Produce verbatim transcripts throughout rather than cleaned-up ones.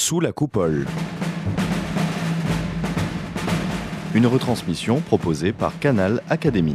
Sous la coupole. Une retransmission proposée par Canal Académie.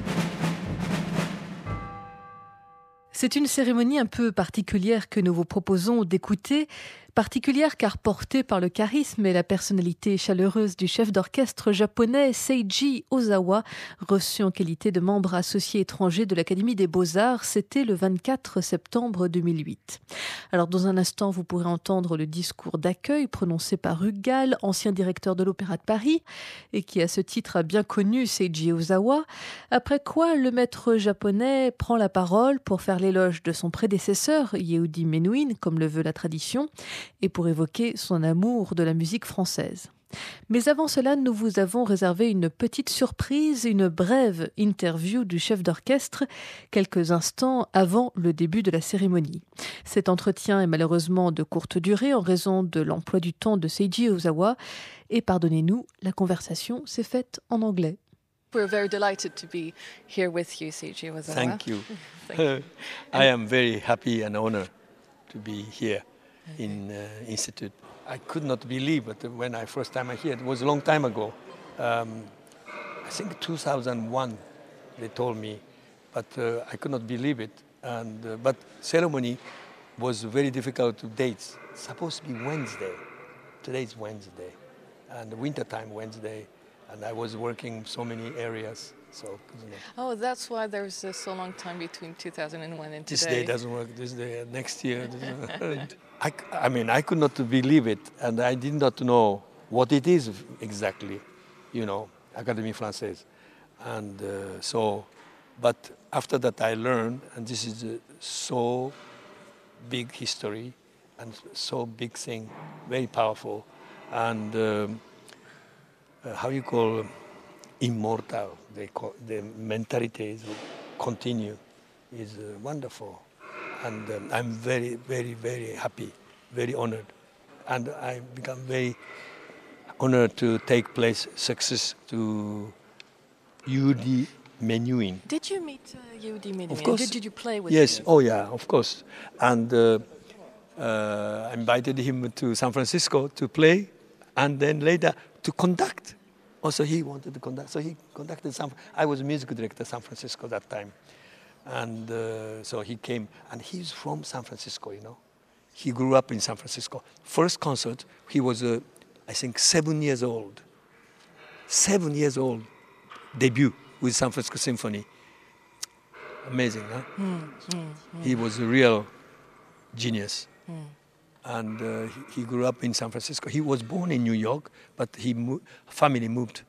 C'est une cérémonie un peu particulière que nous vous proposons d'écouter. Particulière car portée par le charisme et la personnalité chaleureuse du chef d'orchestre japonais Seiji Ozawa, reçu en qualité de membre associé étranger de l'Académie des Beaux-Arts, c'était le vingt-quatre septembre deux mille huit. Alors dans un instant, vous pourrez entendre le discours d'accueil prononcé par Hugues Gall, ancien directeur de l'Opéra de Paris, et qui à ce titre a bien connu Seiji Ozawa, après quoi le maître japonais prend la parole pour faire l'éloge de son prédécesseur, Yehudi Menuhin, comme le veut la tradition, et pour évoquer son amour de la musique française. Mais avant cela, nous vous avons réservé une petite surprise, une brève interview du chef d'orchestre, quelques instants avant le début de la cérémonie. Cet entretien est malheureusement de courte durée en raison de l'emploi du temps de Seiji Ozawa, et pardonnez-nous, la conversation s'est faite en anglais. We're very delighted to be here with you, Seiji Ozawa. Thank you. Thank you. I am very happy and honored to be here in uh, Institute. I could not believe it when I first time I heard. It was a long time ago. Um, I think two thousand one they told me, but uh, I could not believe it. And uh, but ceremony was very difficult to date. It's supposed to be Wednesday. Today is Wednesday, and winter time Wednesday. And I was working so many areas, so you know. Oh, that's why there's uh, so long time between two thousand one and today. This day doesn't work. This day, next year. I, I mean, I could not believe it, and I did not know what it is exactly, you know, Académie Française, and uh, so. But after that, I learned, and this is a so big history, and so big thing, very powerful, and. Um, Uh, how you call immortal, they call, the mentality is continue, is uh, wonderful. And um, I'm very, very, very happy, very honored. And I become very honored to take place success to Yehudi Menuhin. Did you meet uh, Yehudi Menuhin? Of course. Did, did you play with yes. him? Yes, oh yeah, of course. And uh, uh, I invited him to San Francisco to play, and then later to conduct. Also, he wanted to conduct, so he conducted some. I was a music director at San Francisco that time, and uh, so he came, and he's from San Francisco, you know. He grew up in San Francisco. First concert, he was, uh, I think, seven years old. Seven years old, debut with San Francisco Symphony. Amazing, huh? Mm, mm, mm. He was a real genius. Mm. And uh, he, he grew up in San Francisco. He was born in New York, but he mo- family moved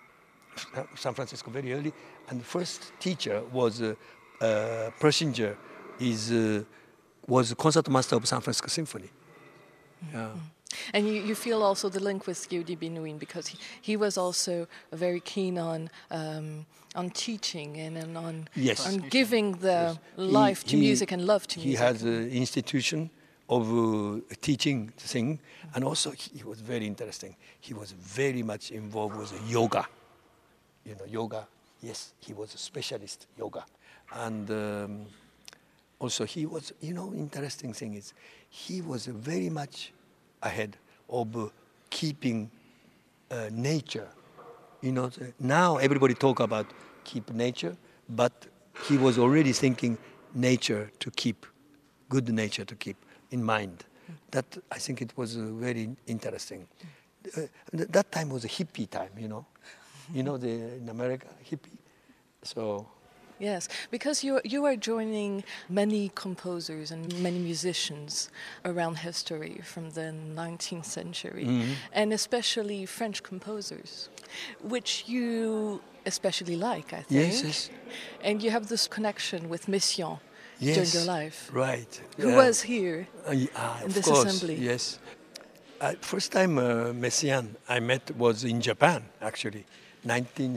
to San Francisco very early. And the first teacher was uh, uh, Persinger, is uh, was a concertmaster of San Francisco Symphony. Mm-hmm. Yeah. And you, you feel also the link with Yehudi Menuhin because he, he was also very keen on um, on teaching and, and on yes. on giving the yes. life he, to he, music and love to he music. He has an institution of uh, teaching to sing, and also he, he was very interesting. He was very much involved with yoga. You know, yoga. Yes, he was a specialist yoga, and um, also he was. You know, interesting thing is, he was very much ahead of uh, keeping uh, nature. You know, now everybody talk about keep nature, but he was already thinking nature to keep, good nature to keep in mind. That, I think it was uh, very interesting. Uh, th- that time was a hippie time, you know. You know, the, in America, hippie. So. Yes, because you you are joining many composers and many musicians around history from the nineteenth century, Mm-hmm. and especially French composers, which you especially like, I think. Yes, yes. And you have this connection with Messiaen. Yes, during your life. Right. Who yeah. was here uh, yeah, in of this course, assembly? Yes. Uh, first time uh, Messiaen I met was in Japan, actually, nineteen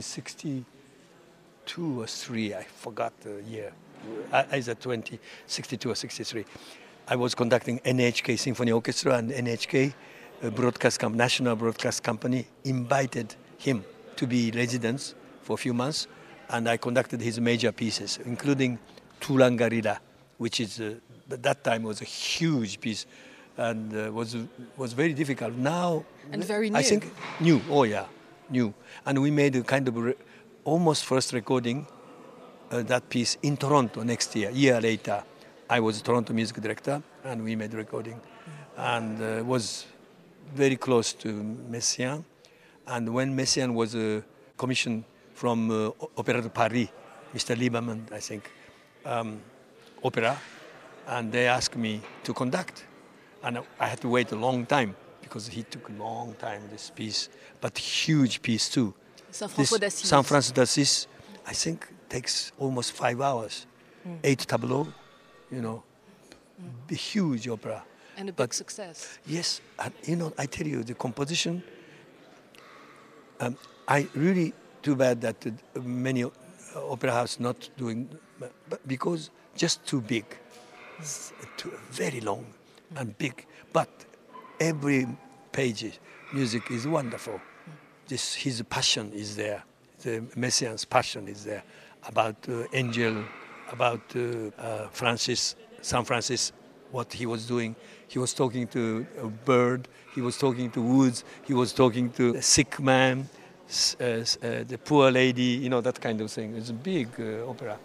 sixty-two or three. I forgot the year. Uh, either twenty sixty-two or sixty-three. I was conducting N H K Symphony Orchestra, and N H K uh, broadcast com- National Broadcast Company invited him to be residence for a few months, and I conducted his major pieces, including Turangarira, which is uh, at that time was a huge piece, and uh, was was very difficult. Now, And very I new. think new. Oh yeah, new. And we made a kind of re- almost first recording uh, that piece in Toronto next year. Year later, I was Toronto music director, and we made the recording, and uh, was very close to Messiaen. And when Messiaen was uh, commissioned from uh, Opéra de Paris, Mister Lieberman, I think, um, opera, and they asked me to conduct. And I had to wait a long time because he took a long time, this piece, but huge piece too. Saint This François d'Assise. Saint Francis d'Assise, I think, takes almost five hours, mm. eight tableaux, you know, mm. a huge opera. And a big but, success. Yes, and you know, I tell you, the composition, um, I really, too bad that uh, many uh, opera houses not doing, but because just too big, too, very long and big. But every page, music is wonderful. This, his passion is there. The Messiaen's passion is there about uh, angel, about uh, uh, Francis, Saint Francis, what he was doing. He was talking to a bird, he was talking to woods, he was talking to a sick man, uh, uh, the poor lady, you know, that kind of thing. It's a big uh, opera.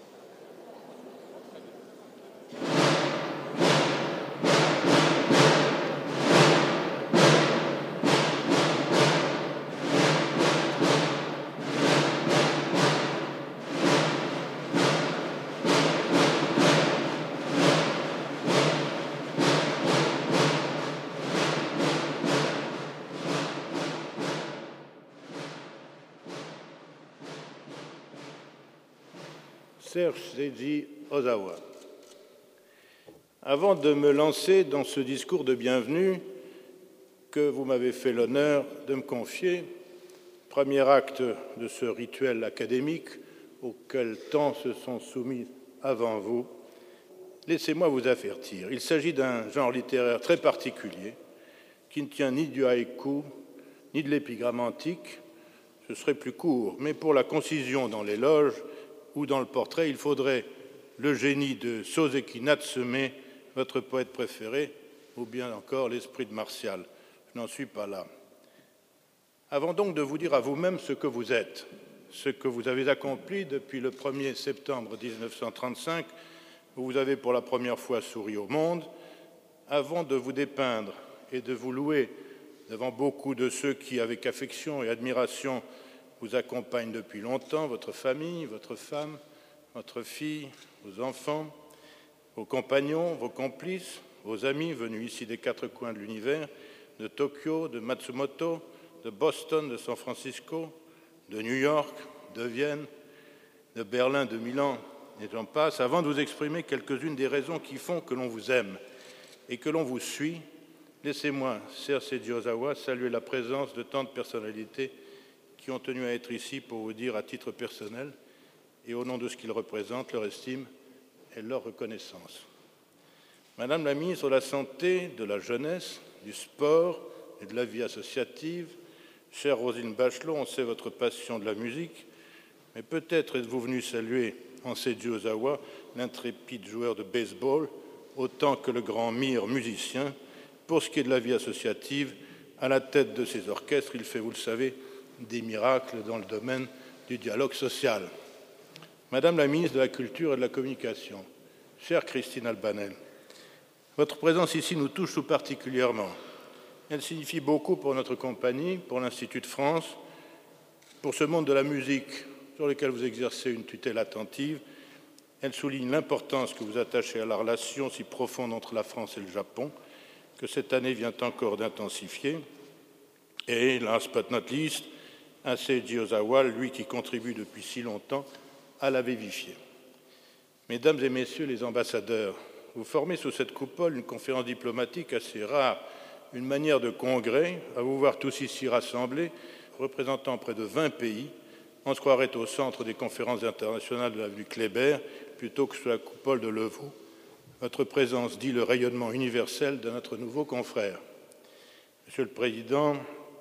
Serge Seiji Ozawa. Avant de me lancer dans ce discours de bienvenue que vous m'avez fait l'honneur de me confier, premier acte de ce rituel académique auquel tant se sont soumis avant vous, laissez-moi vous avertir. Il s'agit d'un genre littéraire très particulier qui ne tient ni du haïku ni de l'épigramme antique. Ce serait plus court, mais pour la concision dans l'éloge ou dans le portrait, il faudrait le génie de Soseki Natsume, votre poète préféré, ou bien encore l'esprit de Martial. Je n'en suis pas là. Avant donc de vous dire à vous-même ce que vous êtes, ce que vous avez accompli depuis le premier septembre mille neuf cent trente-cinq, où vous avez pour la première fois souri au monde, avant de vous dépeindre et de vous louer devant beaucoup de ceux qui, avec affection et admiration, vous accompagnent depuis longtemps, votre famille, votre femme, votre fille, vos enfants, vos compagnons, vos complices, vos amis venus ici des quatre coins de l'univers, de Tokyo, de Matsumoto, de Boston, de San Francisco, de New York, de Vienne, de Berlin, de Milan, et j'en passe, avant de vous exprimer quelques-unes des raisons qui font que l'on vous aime et que l'on vous suit, laissez-moi, Serge Seiji Ozawa, saluer la présence de tant de personnalités qui ont tenu à être ici pour vous dire à titre personnel et au nom de ce qu'ils représentent, leur estime et leur reconnaissance. Madame la ministre de la Santé, de la Jeunesse, du Sport et de la vie associative, chère Roselyne Bachelot, on sait votre passion de la musique, mais peut-être êtes-vous venue saluer en Seiji Ozawa l'intrépide joueur de baseball, autant que le grand mire musicien. Pour ce qui est de la vie associative, à la tête de ses orchestres, il fait, vous le savez, des miracles dans le domaine du dialogue social. Madame la ministre de la Culture et de la Communication, chère Christine Albanel, votre présence ici nous touche tout particulièrement. Elle signifie beaucoup pour notre compagnie, pour l'Institut de France, pour ce monde de la musique sur lequel vous exercez une tutelle attentive. Elle souligne l'importance que vous attachez à la relation si profonde entre la France et le Japon, que cette année vient encore d'intensifier. Et, last but not least, à Seiji Ozawa, lui qui contribue depuis si longtemps à la vivifier. Mesdames et messieurs les ambassadeurs, vous formez sous cette coupole une conférence diplomatique assez rare, une manière de congrès, à vous voir tous ici rassemblés, représentant près de vingt pays. On se croirait au centre des conférences internationales de l'avenue Kléber, plutôt que sous la coupole de Levaux. Votre présence dit le rayonnement universel de notre nouveau confrère. Monsieur le Président,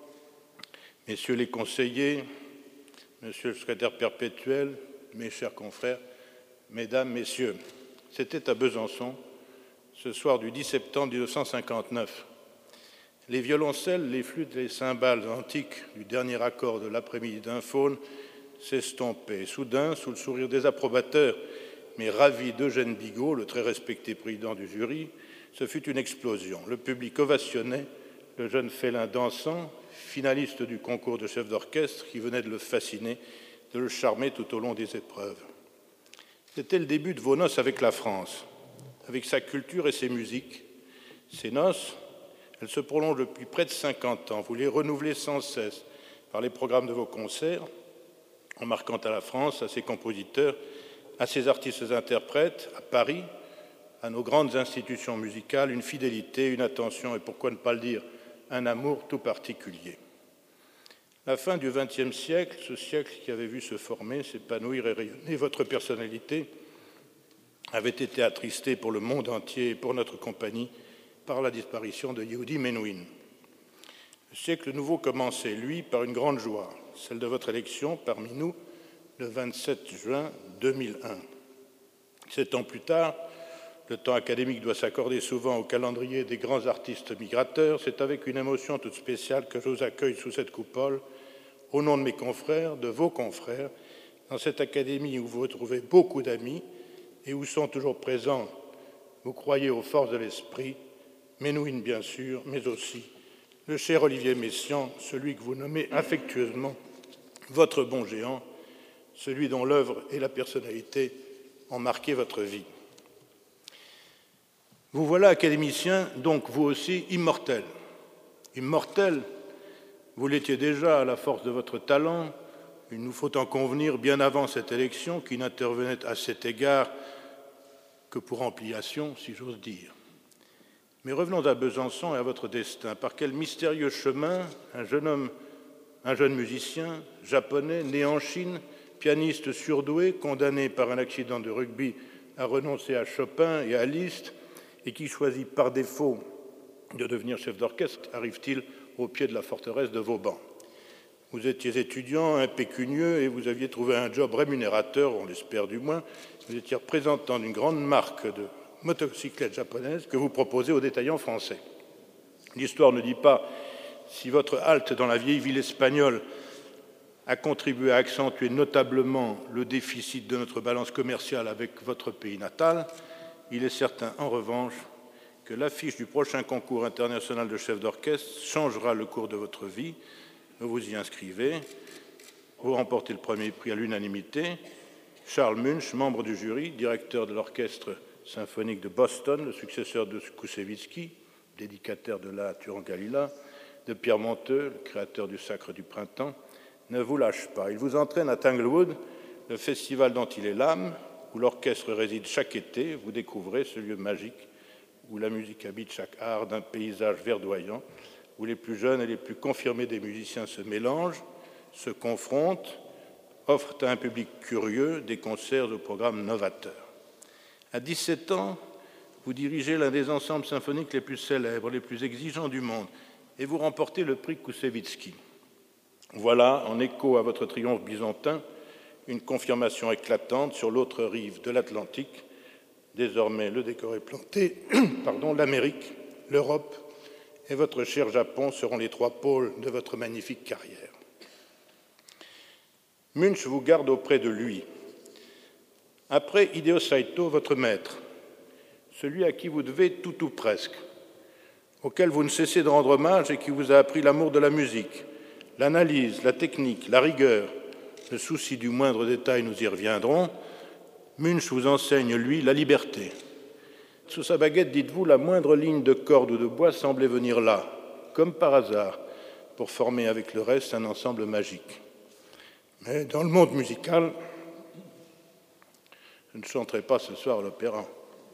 Messieurs les conseillers, Monsieur le secrétaire perpétuel, mes chers confrères, Mesdames, Messieurs, c'était à Besançon, ce soir du dix septembre mille neuf cent cinquante-neuf. Les violoncelles, les flûtes et les cymbales antiques du dernier accord de l'après-midi d'un faune s'estompaient. Soudain, sous le sourire désapprobateur, mais ravi d'Eugène Bigot, le très respecté président du jury, ce fut une explosion. Le public ovationnait le jeune félin dansant, finaliste du concours de chef d'orchestre, qui venait de le fasciner, de le charmer tout au long des épreuves. C'était le début de vos noces avec la France, avec sa culture et ses musiques. Ces noces, elles se prolongent depuis près de cinquante ans. Vous les renouvelez sans cesse par les programmes de vos concerts, en marquant à la France, à ses compositeurs, à ses artistes interprètes, à Paris, à nos grandes institutions musicales, une fidélité, une attention et pourquoi ne pas le dire, un amour tout particulier. La fin du vingtième siècle, ce siècle qui avait vu se former, s'épanouir et rayonner votre personnalité, avait été attristée pour le monde entier et pour notre compagnie par la disparition de Yehudi Menuhin. Le siècle nouveau commençait, lui, par une grande joie, celle de votre élection parmi nous le vingt-sept juin deux mille un. Sept ans plus tard, le temps académique doit s'accorder souvent au calendrier des grands artistes migrateurs. C'est avec une émotion toute spéciale que je vous accueille sous cette coupole, au nom de mes confrères, de vos confrères, dans cette académie où vous retrouvez beaucoup d'amis et où sont toujours présents, vous croyez aux forces de l'esprit, Menuhin bien sûr, mais aussi le cher Olivier Messiaen, celui que vous nommez affectueusement votre bon géant, celui dont l'œuvre et la personnalité ont marqué votre vie. Vous voilà académicien, donc vous aussi immortel. Immortel, vous l'étiez déjà à la force de votre talent, il nous faut en convenir bien avant cette élection qui n'intervenait à cet égard que pour ampliation, si j'ose dire. Mais revenons à Besançon et à votre destin. Par quel mystérieux chemin un jeune homme, un jeune musicien japonais, né en Chine, pianiste surdoué, condamné par un accident de rugby à renoncer à Chopin et à Liszt, et qui choisit par défaut de devenir chef d'orchestre, arrive-t-il au pied de la forteresse de Vauban? Vous étiez étudiant, impécunieux, et vous aviez trouvé un job rémunérateur, on l'espère du moins. Vous étiez représentant d'une grande marque de motocyclettes japonaises que vous proposez aux détaillants français. L'histoire ne dit pas si votre halte dans la vieille ville espagnole a contribué à accentuer notablement le déficit de notre balance commerciale avec votre pays natal. Il est certain, en revanche, que l'affiche du prochain concours international de chef d'orchestre changera le cours de votre vie. Vous vous y inscrivez. Vous remportez le premier prix à l'unanimité. Charles Munch, membre du jury, directeur de l'Orchestre symphonique de Boston, le successeur de Koussevitzky, dédicataire de la Turangalila, de Pierre Monteux, le créateur du Sacre du Printemps, ne vous lâche pas. Il vous entraîne à Tanglewood, le festival dont il est l'âme, où l'orchestre réside chaque été. Vous découvrez ce lieu magique où la musique habite chaque art d'un paysage verdoyant, où les plus jeunes et les plus confirmés des musiciens se mélangent, se confrontent, offrent à un public curieux des concerts au programme novateur. À dix-sept ans, vous dirigez l'un des ensembles symphoniques les plus célèbres, les plus exigeants du monde, et vous remportez le prix Koussevitzky. Voilà, en écho à votre triomphe byzantin, une confirmation éclatante sur l'autre rive de l'Atlantique. Désormais, le décor est planté. Pardon, l'Amérique, l'Europe et votre cher Japon seront les trois pôles de votre magnifique carrière. Munch vous garde auprès de lui. Après Hideo Saito, votre maître, celui à qui vous devez tout ou presque, auquel vous ne cessez de rendre hommage et qui vous a appris l'amour de la musique, l'analyse, la technique, la rigueur, le souci du moindre détail, nous y reviendrons. Munch vous enseigne, lui, la liberté. Sous sa baguette, dites-vous, la moindre ligne de corde ou de bois semblait venir là, comme par hasard, pour former avec le reste un ensemble magique. Mais dans le monde musical, je ne chanterai pas ce soir à l'opéra.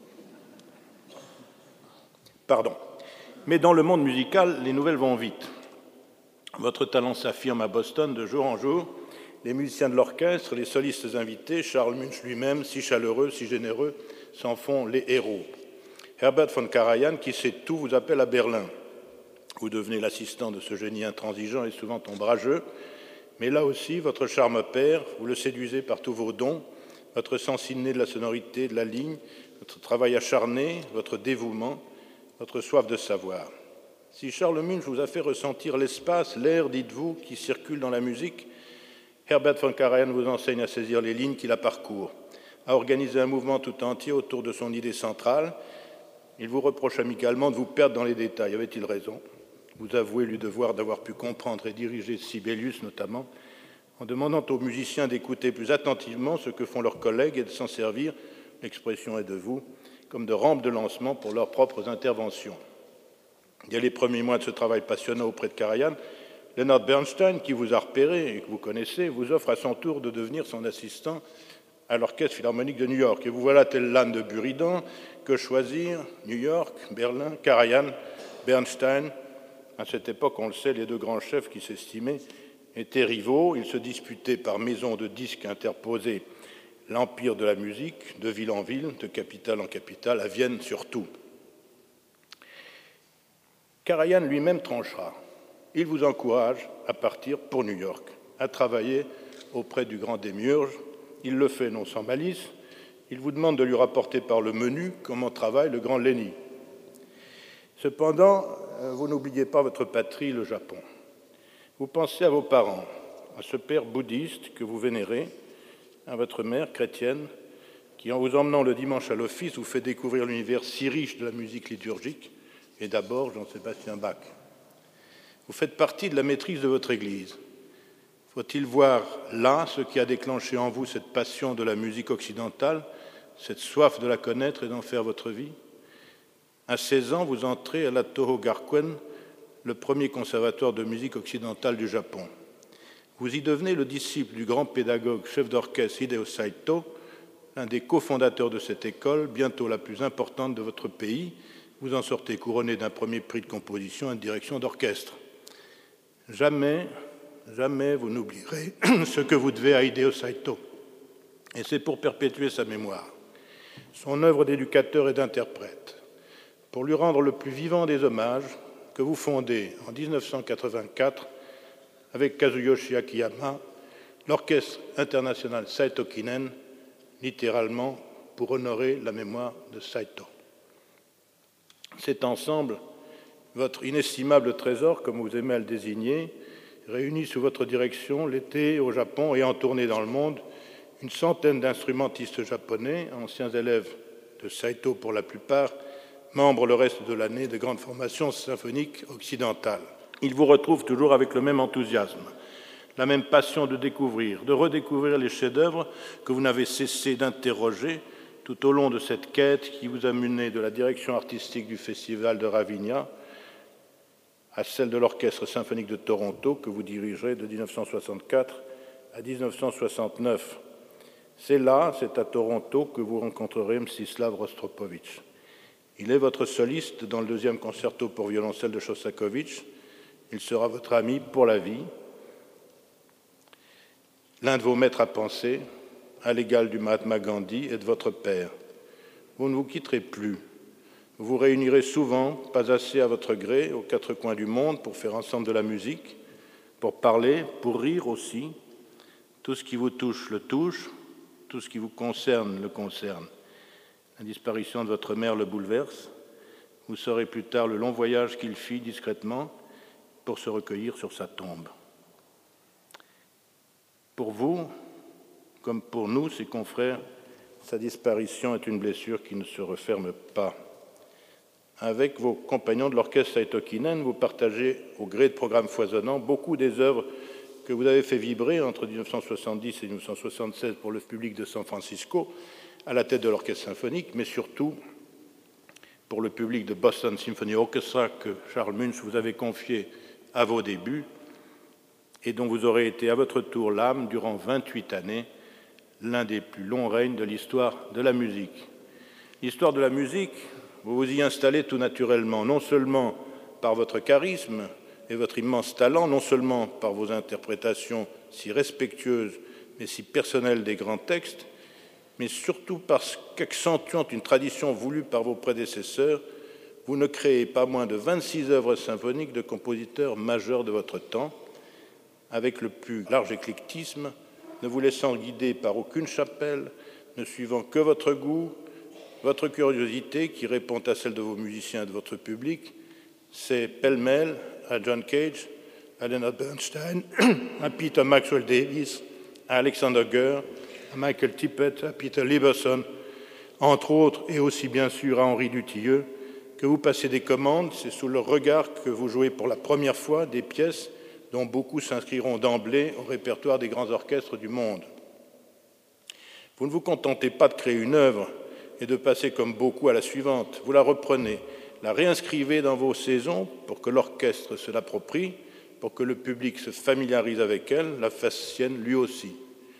Pardon. Mais dans le monde musical, les nouvelles vont vite. Votre talent s'affirme à Boston de jour en jour. Les musiciens de l'orchestre, les solistes invités, Charles Munch lui-même, si chaleureux, si généreux, s'en font les héros. Herbert von Karajan, qui sait tout, vous appelle à Berlin. Vous devenez l'assistant de ce génie intransigeant et souvent ombrageux. Mais là aussi, votre charme perd, vous le séduisez par tous vos dons, votre sens inné de la sonorité, de la ligne, votre travail acharné, votre dévouement, votre soif de savoir. Si Charles Munch vous a fait ressentir l'espace, l'air, dites-vous, qui circule dans la musique, Herbert von Karajan vous enseigne à saisir les lignes qui la parcourent, à organiser un mouvement tout entier autour de son idée centrale. Il vous reproche amicalement de vous perdre dans les détails. Avait-il raison? Vous avouez lui devoir d'avoir pu comprendre et diriger Sibelius notamment, en demandant aux musiciens d'écouter plus attentivement ce que font leurs collègues et de s'en servir, l'expression est de vous, comme de rampe de lancement pour leurs propres interventions. Dès les premiers mois de ce travail passionnant auprès de Karajan, Leonard Bernstein, qui vous a repéré et que vous connaissez, vous offre à son tour de devenir son assistant à l'Orchestre Philharmonique de New York. Et vous voilà tel l'âne de Buridan, que choisir? New York, Berlin, Karajan, Bernstein. À cette époque, on le sait, les deux grands chefs qui s'estimaient étaient rivaux. Ils se disputaient par maison de disques interposés l'empire de la musique, de ville en ville, de capitale en capitale, à Vienne surtout. Karajan lui-même tranchera. Il vous encourage à partir pour New York, à travailler auprès du grand démiurge. Il le fait non sans malice. Il vous demande de lui rapporter par le menu comment travaille le grand Lenny. Cependant, vous n'oubliez pas votre patrie, le Japon. Vous pensez à vos parents, à ce père bouddhiste que vous vénérez, à votre mère chrétienne, qui, en vous emmenant le dimanche à l'office, vous fait découvrir l'univers si riche de la musique liturgique, et d'abord Jean-Sébastien Bach. Vous faites partie de la maîtrise de votre Église. Faut-il voir là ce qui a déclenché en vous cette passion de la musique occidentale, cette soif de la connaître et d'en faire votre vie? À seize ans, vous entrez à la Toho Gakuen, le premier conservatoire de musique occidentale du Japon. Vous y devenez le disciple du grand pédagogue chef d'orchestre Hideo Saito, l'un des cofondateurs de cette école, bientôt la plus importante de votre pays. Vous en sortez couronné d'un premier prix de composition et de direction d'orchestre. Jamais, jamais vous n'oublierez ce que vous devez à Hideo Saito. Et c'est pour perpétuer sa mémoire, son œuvre d'éducateur et d'interprète, pour lui rendre le plus vivant des hommages, que vous fondez en dix-neuf cent quatre-vingt-quatre avec Kazuyoshi Akiyama l'Orchestre international Saito Kinen, littéralement pour honorer la mémoire de Saito. C'est ensemble votre inestimable trésor, comme vous aimez à le désigner, réunit sous votre direction l'été au Japon et en tournée dans le monde une centaine d'instrumentistes japonais, anciens élèves de Saito pour la plupart, membres le reste de l'année de grandes formations symphoniques occidentales. Ils vous retrouvent toujours avec le même enthousiasme, la même passion de découvrir, de redécouvrir les chefs-d'œuvre que vous n'avez cessé d'interroger tout au long de cette quête qui vous a mené de la direction artistique du Festival de Ravinia à celle de l'Orchestre symphonique de Toronto que vous dirigerez de dix-neuf cent soixante-quatre à dix-neuf cent soixante-neuf. C'est là, c'est à Toronto, que vous rencontrerez Mstislav Rostropovitch. Il est votre soliste dans le deuxième concerto pour violoncelle de Shostakovich. Il sera votre ami pour la vie, l'un de vos maîtres à penser, à l'égal du Mahatma Gandhi et de votre père. Vous ne vous quitterez plus. Vous vous réunirez souvent, pas assez à votre gré, aux quatre coins du monde pour faire ensemble de la musique, pour parler, pour rire aussi. Tout ce qui vous touche le touche, tout ce qui vous concerne le concerne. La disparition de votre mère le bouleverse. Vous saurez plus tard le long voyage qu'il fit discrètement pour se recueillir sur sa tombe. Pour vous, comme pour nous, ses confrères, sa disparition est une blessure qui ne se referme pas. Avec vos compagnons de l'orchestre Saito Kinen, vous partagez, au gré de programmes foisonnants, beaucoup des œuvres que vous avez fait vibrer entre dix-neuf cent soixante-dix et dix-neuf cent soixante-seize pour le public de San Francisco, à la tête de l'orchestre symphonique, mais surtout pour le public de Boston Symphony Orchestra que Charles Munch vous avait confié à vos débuts et dont vous aurez été à votre tour l'âme durant vingt-huit années, l'un des plus longs règnes de l'histoire de la musique. L'histoire de la musique, vous vous y installez tout naturellement, non seulement par votre charisme et votre immense talent, non seulement par vos interprétations si respectueuses mais si personnelles des grands textes, mais surtout parce qu'accentuant une tradition voulue par vos prédécesseurs, vous ne créez pas moins de vingt-six œuvres symphoniques de compositeurs majeurs de votre temps, avec le plus large éclectisme, ne vous laissant guider par aucune chapelle, ne suivant que votre goût, votre curiosité, qui répond à celle de vos musiciens et de votre public, c'est pêle-mêle à John Cage, à Leonard Bernstein, à Peter Maxwell Davies, à Alexander Goer, à Michael Tippett, à Peter Lieberson, entre autres, et aussi bien sûr à Henri Dutilleux, que vous passez des commandes. C'est sous leur regard que vous jouez pour la première fois des pièces dont beaucoup s'inscriront d'emblée au répertoire des grands orchestres du monde. Vous ne vous contentez pas de créer une œuvre et de passer comme beaucoup à la suivante. Vous la reprenez, la réinscrivez dans vos saisons pour que l'orchestre se l'approprie, pour que le public se familiarise avec elle, la fasse sienne lui aussi.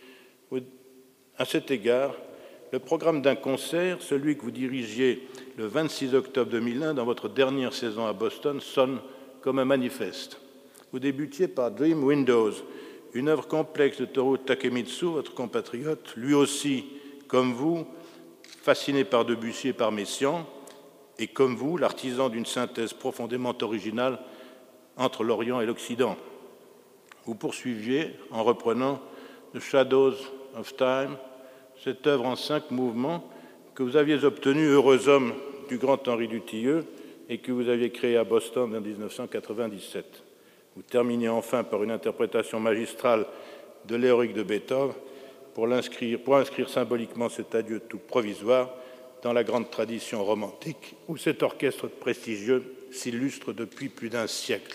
À cet égard, le programme d'un concert, celui que vous dirigiez le vingt-six octobre deux mille un dans votre dernière saison à Boston, sonne comme un manifeste. Vous débutiez par Dream Windows, une œuvre complexe de Toru Takemitsu, votre compatriote, lui aussi, comme vous, fasciné par Debussy et par Messiaen, et comme vous, l'artisan d'une synthèse profondément originale entre l'Orient et l'Occident. Vous poursuiviez en reprenant The Shadows of Time, cette œuvre en cinq mouvements que vous aviez obtenue, heureux homme du grand Henri Dutilleux, et que vous aviez créé à Boston en dix-neuf cent quatre-vingt-dix-sept. Vous terminez enfin par une interprétation magistrale de l'héroïque de Beethoven pour, l'inscrire, pour inscrire symboliquement cet adieu tout provisoire dans la grande tradition romantique où cet orchestre prestigieux s'illustre depuis plus d'un siècle.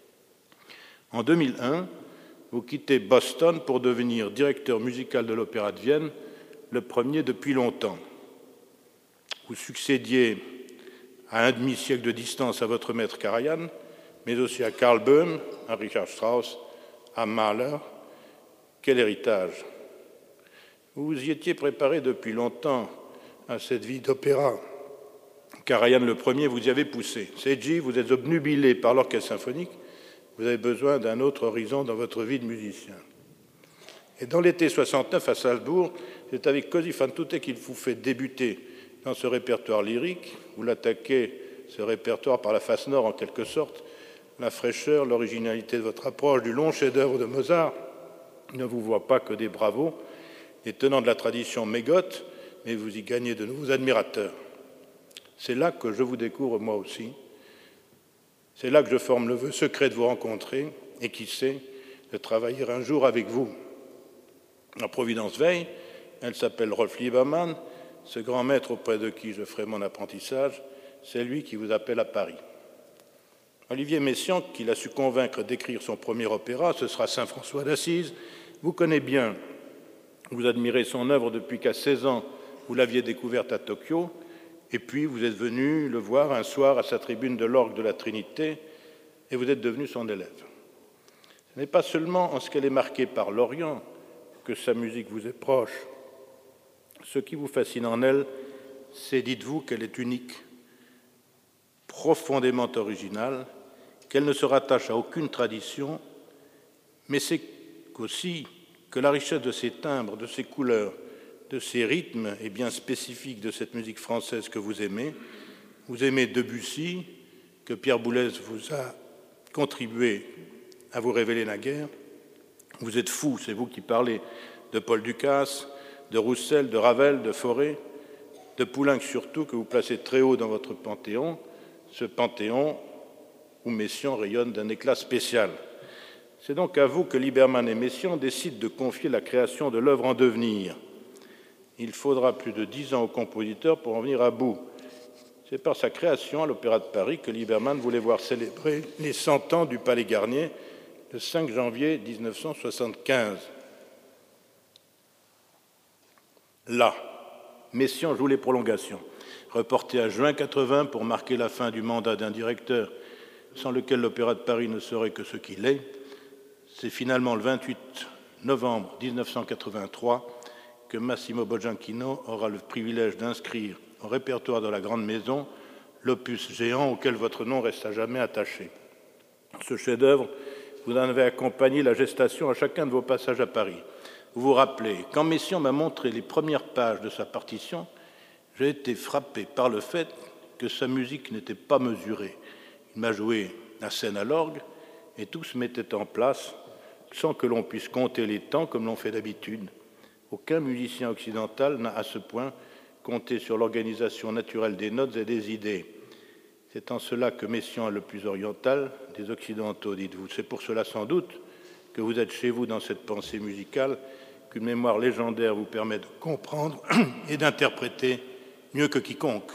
En deux mille un, vous quittez Boston pour devenir directeur musical de l'Opéra de Vienne, le premier depuis longtemps. Vous succédiez à un demi-siècle de distance à votre maître Karajan, mais aussi à Karl Böhm, à Richard Strauss, à Mahler. Quel héritage! Vous vous y étiez préparé depuis longtemps à cette vie d'opéra. Karajan le premier, vous y avez poussé. Seiji, vous êtes obnubilé par l'orchestre symphonique. Vous avez besoin d'un autre horizon dans votre vie de musicien. Et dans l'été soixante-neuf, à Salzbourg, c'est avec Cosi fan tutte qu'il vous fait débuter dans ce répertoire lyrique. Vous l'attaquez, ce répertoire, par la face nord, en quelque sorte. La fraîcheur, l'originalité de votre approche du long chef-d'œuvre de Mozart ne vous voit pas que des bravos, les tenants de la tradition mégotent, mais vous y gagnez de nouveaux admirateurs. C'est là que je vous découvre moi aussi. C'est là que je forme le vœu secret de vous rencontrer et, qui sait, de travailler un jour avec vous. La Providence veille, elle s'appelle Rolf Liebermann, ce grand maître auprès de qui je ferai mon apprentissage, c'est lui qui vous appelle à Paris. Olivier Messiaen, qui l'a su convaincre d'écrire son premier opéra, ce sera Saint François d'Assise, vous connaît bien. Vous admirez son œuvre depuis qu'à seize ans, vous l'aviez découverte à Tokyo, et puis vous êtes venu le voir un soir à sa tribune de l'orgue de la Trinité, et vous êtes devenu son élève. Ce n'est pas seulement en ce qu'elle est marquée par l'Orient que sa musique vous est proche. Ce qui vous fascine en elle, c'est, dites-vous, qu'elle est unique, profondément originale, qu'elle ne se rattache à aucune tradition, mais c'est qu'aussi que la richesse de ses timbres, de ses couleurs, de ces rythmes est bien spécifique de cette musique française que vous aimez. Vous aimez Debussy, que Pierre Boulez vous a contribué à vous révéler naguère. Vous êtes fou, c'est vous qui parlez de Paul Dukas, de Roussel, de Ravel, de Fauré, de Poulenc surtout, que vous placez très haut dans votre panthéon, ce panthéon où Messiaen rayonne d'un éclat spécial. C'est donc à vous que Liebermann et Messiaen décident de confier la création de l'œuvre en devenir. Il faudra plus de dix ans au compositeur pour en venir à bout. C'est par sa création à l'Opéra de Paris que Liebermann voulait voir célébrer les cent ans du Palais Garnier le cinq janvier mille neuf cent soixante-quinze. Là, Messiaen joue les prolongations, reportées à juin quatre-vingts pour marquer la fin du mandat d'un directeur sans lequel l'Opéra de Paris ne serait que ce qu'il est. C'est finalement le vingt-huit novembre mille neuf cent quatre-vingt-trois que Massimo Boggianchino aura le privilège d'inscrire au répertoire de la Grande Maison l'opus géant auquel votre nom reste à jamais attaché. Ce chef-d'œuvre, vous en avez accompagné la gestation à chacun de vos passages à Paris. Vous vous rappelez, quand Messiaen m'a montré les premières pages de sa partition, j'ai été frappé par le fait que sa musique n'était pas mesurée. Il m'a joué la scène à l'orgue et tout se mettait en place sans que l'on puisse compter les temps comme l'on fait d'habitude. Aucun musicien occidental n'a à ce point compter sur l'organisation naturelle des notes et des idées. C'est en cela que Messiaen est le plus oriental des Occidentaux, dites-vous. C'est pour cela sans doute que vous êtes chez vous dans cette pensée musicale qu'une mémoire légendaire vous permet de comprendre et d'interpréter mieux que quiconque.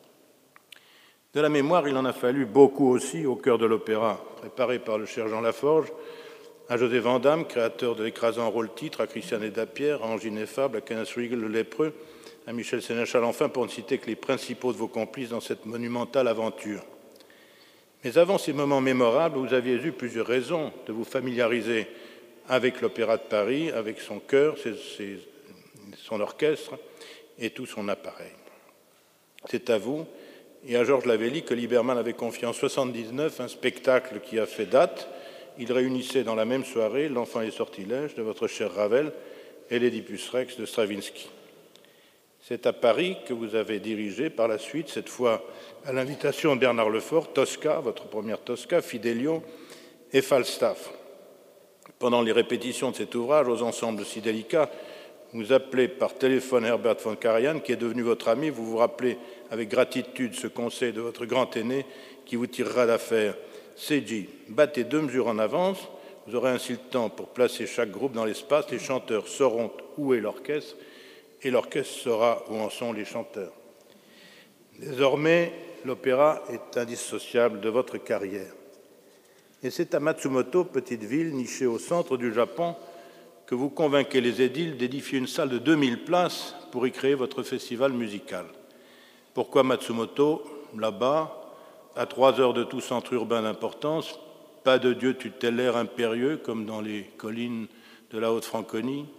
De la mémoire, il en a fallu beaucoup aussi au cœur de l'opéra, préparé par le cher Jean Laforge, à José Vandamme, créateur de l'écrasant rôle-titre, à Christiane Dapierre, à Ange Ineffable, à Kenneth Riegel, le lépreux, à Michel Sénéchal, enfin, pour ne citer que les principaux de vos complices dans cette monumentale aventure. Mais avant ces moments mémorables, vous aviez eu plusieurs raisons de vous familiariser avec l'Opéra de Paris, avec son chœur, ses, ses, son orchestre et tout son appareil. C'est à vous et à Georges Lavelli que Liberman avait confié en soixante-dix-neuf un spectacle qui a fait date. Il réunissait dans la même soirée L'Enfant et les sortilèges de votre cher Ravel et l'Œdipus Rex de Stravinsky. C'est à Paris que vous avez dirigé par la suite, cette fois à l'invitation de Bernard Lefort, Tosca, votre première Tosca, Fidelio et Falstaff. Pendant les répétitions de cet ouvrage, aux ensembles si délicats, vous appelez par téléphone Herbert von Karajan, qui est devenu votre ami. Vous vous rappelez avec gratitude ce conseil de votre grand aîné qui vous tirera d'affaire. Seiji, battez deux mesures en avance, vous aurez ainsi le temps pour placer chaque groupe dans l'espace. Les chanteurs sauront où est l'orchestre et l'orchestre saura où en sont les chanteurs. Désormais, l'opéra est indissociable de votre carrière. Et c'est à Matsumoto, petite ville nichée au centre du Japon, que vous convainquez les édiles d'édifier une salle de deux mille places pour y créer votre festival musical. Pourquoi Matsumoto? Là-bas, à trois heures de tout centre urbain d'importance, pas de dieu tutélaire impérieux comme dans les collines de la Haute-Franconie,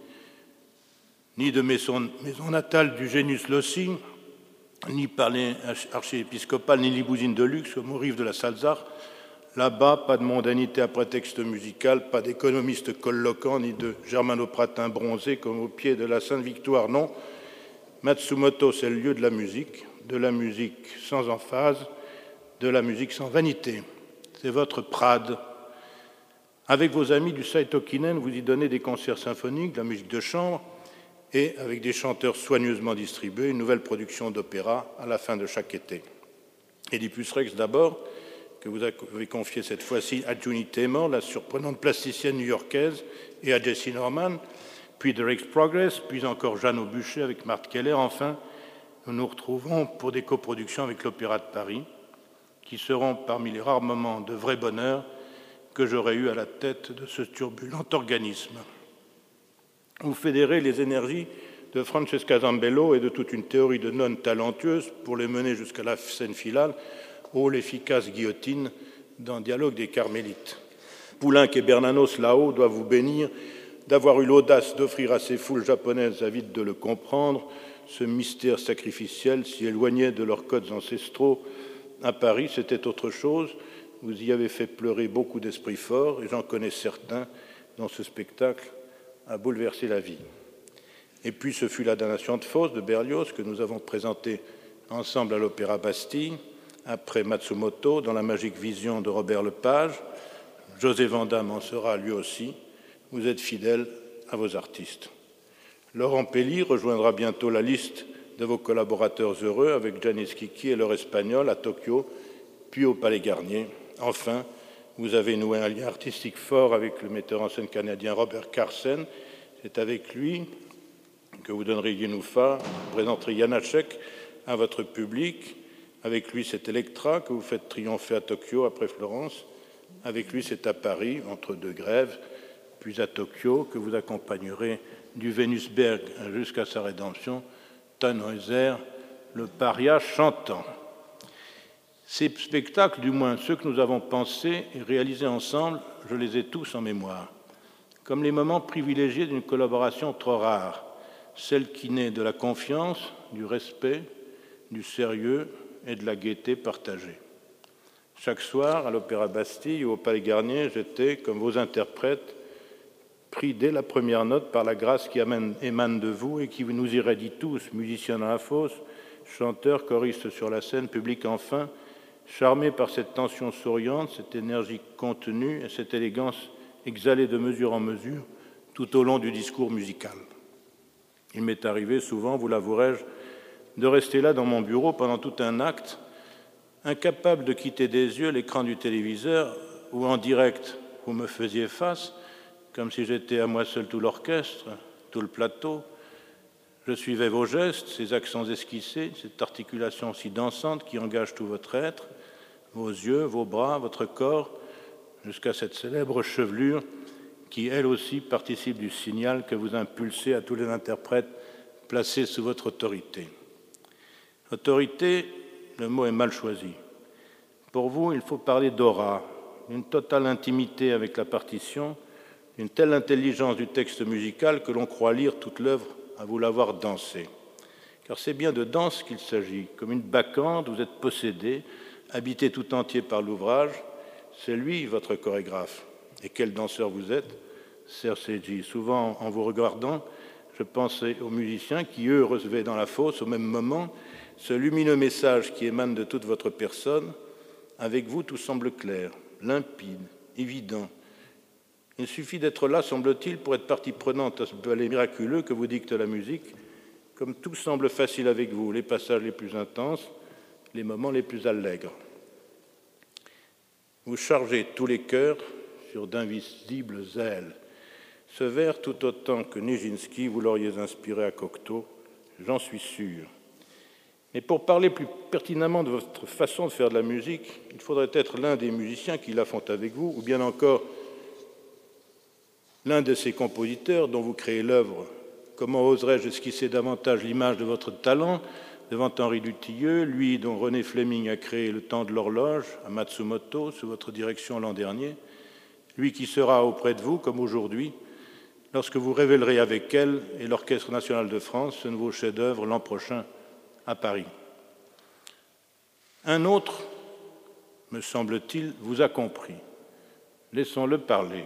ni de maison, maison natale du Genius Loci, ni palais archiépiscopal, ni limousine de luxe comme aux rives de la Salzach. Là-bas, pas de mondanité à prétexte musical, pas d'économistes colloquants, ni de germanopratins bronzés comme au pied de la Sainte-Victoire. Non, Matsumoto, c'est le lieu de la musique, de la musique sans emphase, de la musique sans vanité. C'est votre Prade. Avec vos amis du Saitokinen, vous y donnez des concerts symphoniques, de la musique de chambre, et avec des chanteurs soigneusement distribués, une nouvelle production d'opéra à la fin de chaque été. Oedipus Rex d'abord, que vous avez confié cette fois-ci à Juni Taymor, la surprenante plasticienne new-yorkaise, et à Jesse Norman, puis The Rex Progress, puis encore Jeanne Aubuchet avec Marthe Keller. Enfin, nous nous retrouvons pour des coproductions avec l'Opéra de Paris, qui seront parmi les rares moments de vrai bonheur que j'aurai eu à la tête de ce turbulent organisme. Vous fédérez les énergies de Francesca Zambello et de toute une théorie de nonnes talentueuses pour les mener jusqu'à la scène finale, ô l'efficace guillotine dans Dialogue des Carmélites. Poulenc et Bernanos là-haut doivent vous bénir d'avoir eu l'audace d'offrir à ces foules japonaises avides de le comprendre ce mystère sacrificiel si éloigné de leurs codes ancestraux. À Paris, c'était autre chose. Vous y avez fait pleurer beaucoup d'esprits forts, et j'en connais certains dont ce spectacle a bouleversé la vie. Et puis ce fut la damnation de Faust de Berlioz que nous avons présenté ensemble à l'Opéra Bastille, après Matsumoto, dans la magique vision de Robert Lepage. José Vandamme en sera lui aussi. Vous êtes fidèle à vos artistes. Laurent Pelli rejoindra bientôt la liste de vos collaborateurs heureux avec Janis Kiki et leur espagnol à Tokyo, puis au Palais Garnier. Enfin, vous avez noué un lien artistique fort avec le metteur en scène canadien Robert Carsen. C'est avec lui que vous donnerez Yenoufa, vous présenterez Janacek à votre public. Avec lui, c'est Electra que vous faites triompher à Tokyo après Florence. Avec lui, c'est à Paris, entre deux grèves, puis à Tokyo, que vous accompagnerez du Venusberg jusqu'à sa rédemption, Tannhäuser, le paria chantant. Ces spectacles, du moins ceux que nous avons pensés et réalisés ensemble, je les ai tous en mémoire, comme les moments privilégiés d'une collaboration trop rare, celle qui naît de la confiance, du respect, du sérieux et de la gaieté partagée. Chaque soir, à l'Opéra Bastille ou au Palais Garnier, j'étais, comme vos interprètes, pris dès la première note par la grâce qui émane de vous et qui nous irradie tous, musiciens dans la fosse, chanteurs, choristes sur la scène, public enfin, charmés par cette tension souriante, cette énergie contenue et cette élégance exhalée de mesure en mesure tout au long du discours musical. Il m'est arrivé souvent, vous l'avouerai-je, de rester là dans mon bureau pendant tout un acte, incapable de quitter des yeux l'écran du téléviseur où en direct vous me faisiez face, comme si j'étais à moi seul tout l'orchestre, tout le plateau. Je suivais vos gestes, ces accents esquissés, cette articulation si dansante qui engage tout votre être, vos yeux, vos bras, votre corps, jusqu'à cette célèbre chevelure qui, elle aussi, participe du signal que vous impulsez à tous les interprètes placés sous votre autorité. Autorité, le mot est mal choisi. Pour vous, il faut parler d'aura, d'une totale intimité avec la partition, d'une telle intelligence du texte musical que l'on croit lire toute l'œuvre à vous l'avoir dansé. Car c'est bien de danse qu'il s'agit. Comme une bacchante, vous êtes possédé, habité tout entier par l'ouvrage. C'est lui, votre chorégraphe. Et quel danseur vous êtes, Ser Seiji. Souvent, en vous regardant, je pensais aux musiciens qui, eux, recevaient dans la fosse, au même moment, ce lumineux message qui émane de toute votre personne. Avec vous, tout semble clair, limpide, évident. Il suffit d'être là, semble-t-il, pour être partie prenante à ce ballet miraculeux que vous dicte la musique, comme tout semble facile avec vous, les passages les plus intenses, les moments les plus allègres. Vous chargez tous les cœurs sur d'invisibles ailes. Ce vers, tout autant que Nijinsky, vous l'auriez inspiré à Cocteau, j'en suis sûr. Mais pour parler plus pertinemment de votre façon de faire de la musique, il faudrait être l'un des musiciens qui la font avec vous, ou bien encore l'un de ces compositeurs dont vous créez l'œuvre. Comment oserais-je esquisser davantage l'image de votre talent devant Henri Dutilleux, lui dont René Fleming a créé Le Temps de l'horloge à Matsumoto sous votre direction l'an dernier, lui qui sera auprès de vous, comme aujourd'hui, lorsque vous révélerez avec elle et l'Orchestre national de France ce nouveau chef-d'œuvre l'an prochain à Paris. Un autre, me semble-t-il, vous a compris. Laissons-le parler.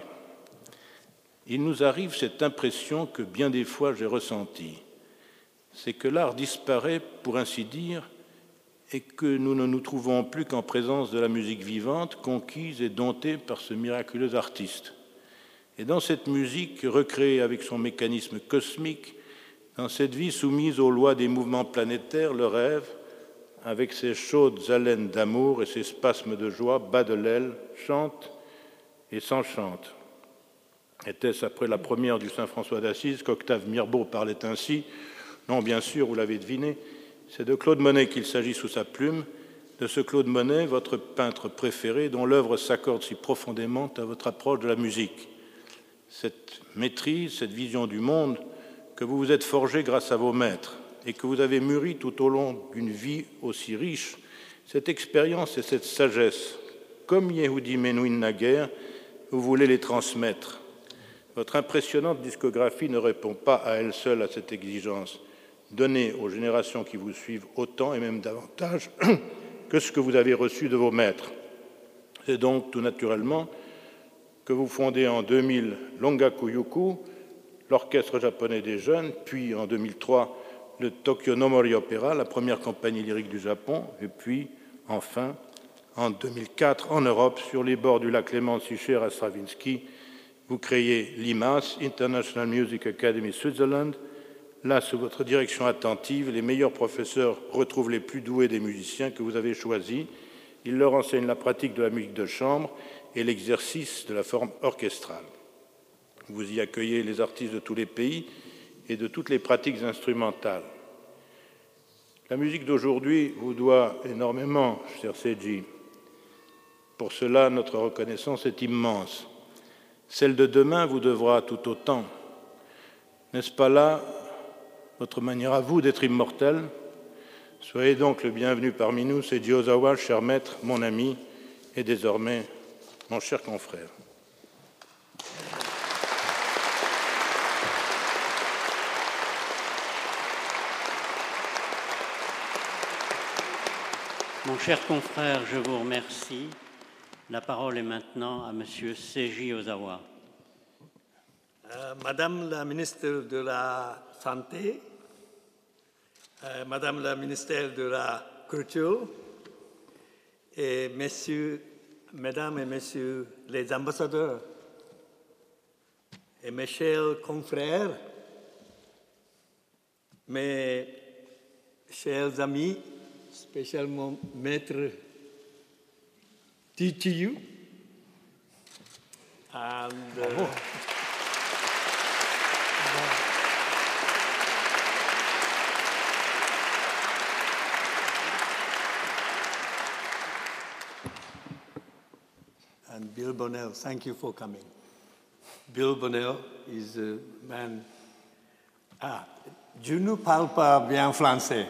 Il nous arrive cette impression que bien des fois j'ai ressentie, c'est que l'art disparaît, pour ainsi dire, et que nous ne nous trouvons plus qu'en présence de la musique vivante, conquise et domptée par ce miraculeux artiste. Et dans cette musique recréée avec son mécanisme cosmique, dans cette vie soumise aux lois des mouvements planétaires, le rêve, avec ses chaudes haleines d'amour et ses spasmes de joie, bat de l'aile, chante et s'enchante. Était-ce après la première du Saint François d'Assise qu'Octave Mirbeau parlait ainsi? Non, bien sûr, vous l'avez deviné, c'est de Claude Monet qu'il s'agit sous sa plume, de ce Claude Monet, votre peintre préféré, dont l'œuvre s'accorde si profondément à votre approche de la musique. Cette maîtrise, cette vision du monde que vous vous êtes forgé grâce à vos maîtres et que vous avez mûri tout au long d'une vie aussi riche, cette expérience et cette sagesse, comme Yehudi Menuhin naguère, vous voulez les transmettre. Votre impressionnante discographie ne répond pas à elle seule à cette exigence. Donnez aux générations qui vous suivent autant et même davantage que ce que vous avez reçu de vos maîtres. C'est donc tout naturellement que vous fondez en deux mille l'Ongaku Yuku, l'Orchestre japonais des jeunes, puis en deux mille trois le Tokyo No Mori Opera, la première compagnie lyrique du Japon, et puis enfin en deux mille quatre en Europe, sur les bords du lac Léman si cher à Stravinsky, vous créez l'I M A S, International Music Academy Switzerland. Là, sous votre direction attentive, les meilleurs professeurs retrouvent les plus doués des musiciens que vous avez choisis. Ils leur enseignent la pratique de la musique de chambre et l'exercice de la forme orchestrale. Vous y accueillez les artistes de tous les pays et de toutes les pratiques instrumentales. La musique d'aujourd'hui vous doit énormément, cher Seiji. Pour cela, notre reconnaissance est immense. Celle de demain vous devra tout autant. N'est-ce pas là votre manière à vous d'être immortel? Soyez donc le bienvenu parmi nous, Seiji Ozawa, cher maître, mon ami, et désormais mon cher confrère. Mon cher confrère, je vous remercie. La parole est maintenant à Monsieur Seiji Ozawa. Euh, Madame la ministre de la Santé, euh, Madame la ministre de la Culture, et messieurs, Mesdames et Messieurs les ambassadeurs, et mes chers confrères, mes chers amis, spécialement Maître T T U. And, uh, and Bill Bonnell, thank you for coming. Bill Bonnell is a man. Ah, je ne parle pas bien français.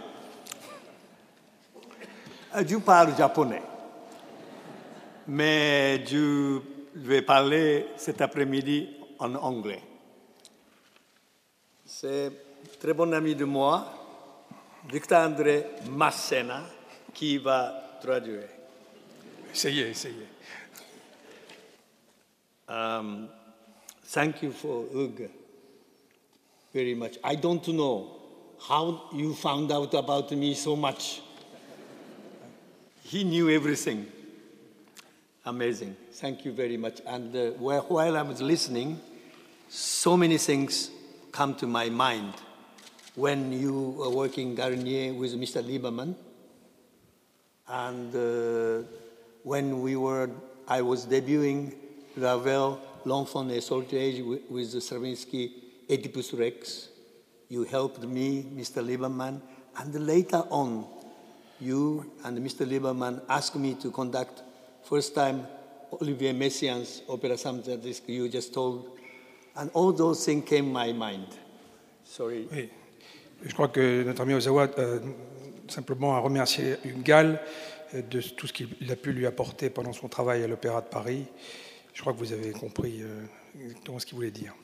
Je parle japonais. Mais je vais parler cet après-midi en anglais. C'est un très bon ami de moi, Victor André Massena, qui va traduire. Essayez, essayez. Um, thank you for Hugues very much. I don't know how you found out about me so much. He knew everything. Amazing. Thank you very much. And uh, while I was listening, so many things come to my mind. When you were working Garnier with Mister Lieberman, and uh, when we were, I was debuting Ravel, L'Enfant et Sortilège with, with Stravinsky, Oedipus Rex. You helped me, Mister Lieberman, and later on, you and Mister Lieberman asked me to conduct first time Olivier Messiaen's opera Samsa Disc you just told, and all those things came my mind. Sorry. Oui. Je crois que notre ami Ozawa euh, simplement a remercié Hugues Gall de tout ce qu'il a pu lui apporter pendant son travail à l'Opéra de Paris. Je crois que vous avez compris euh, exactement ce qu'il voulait dire.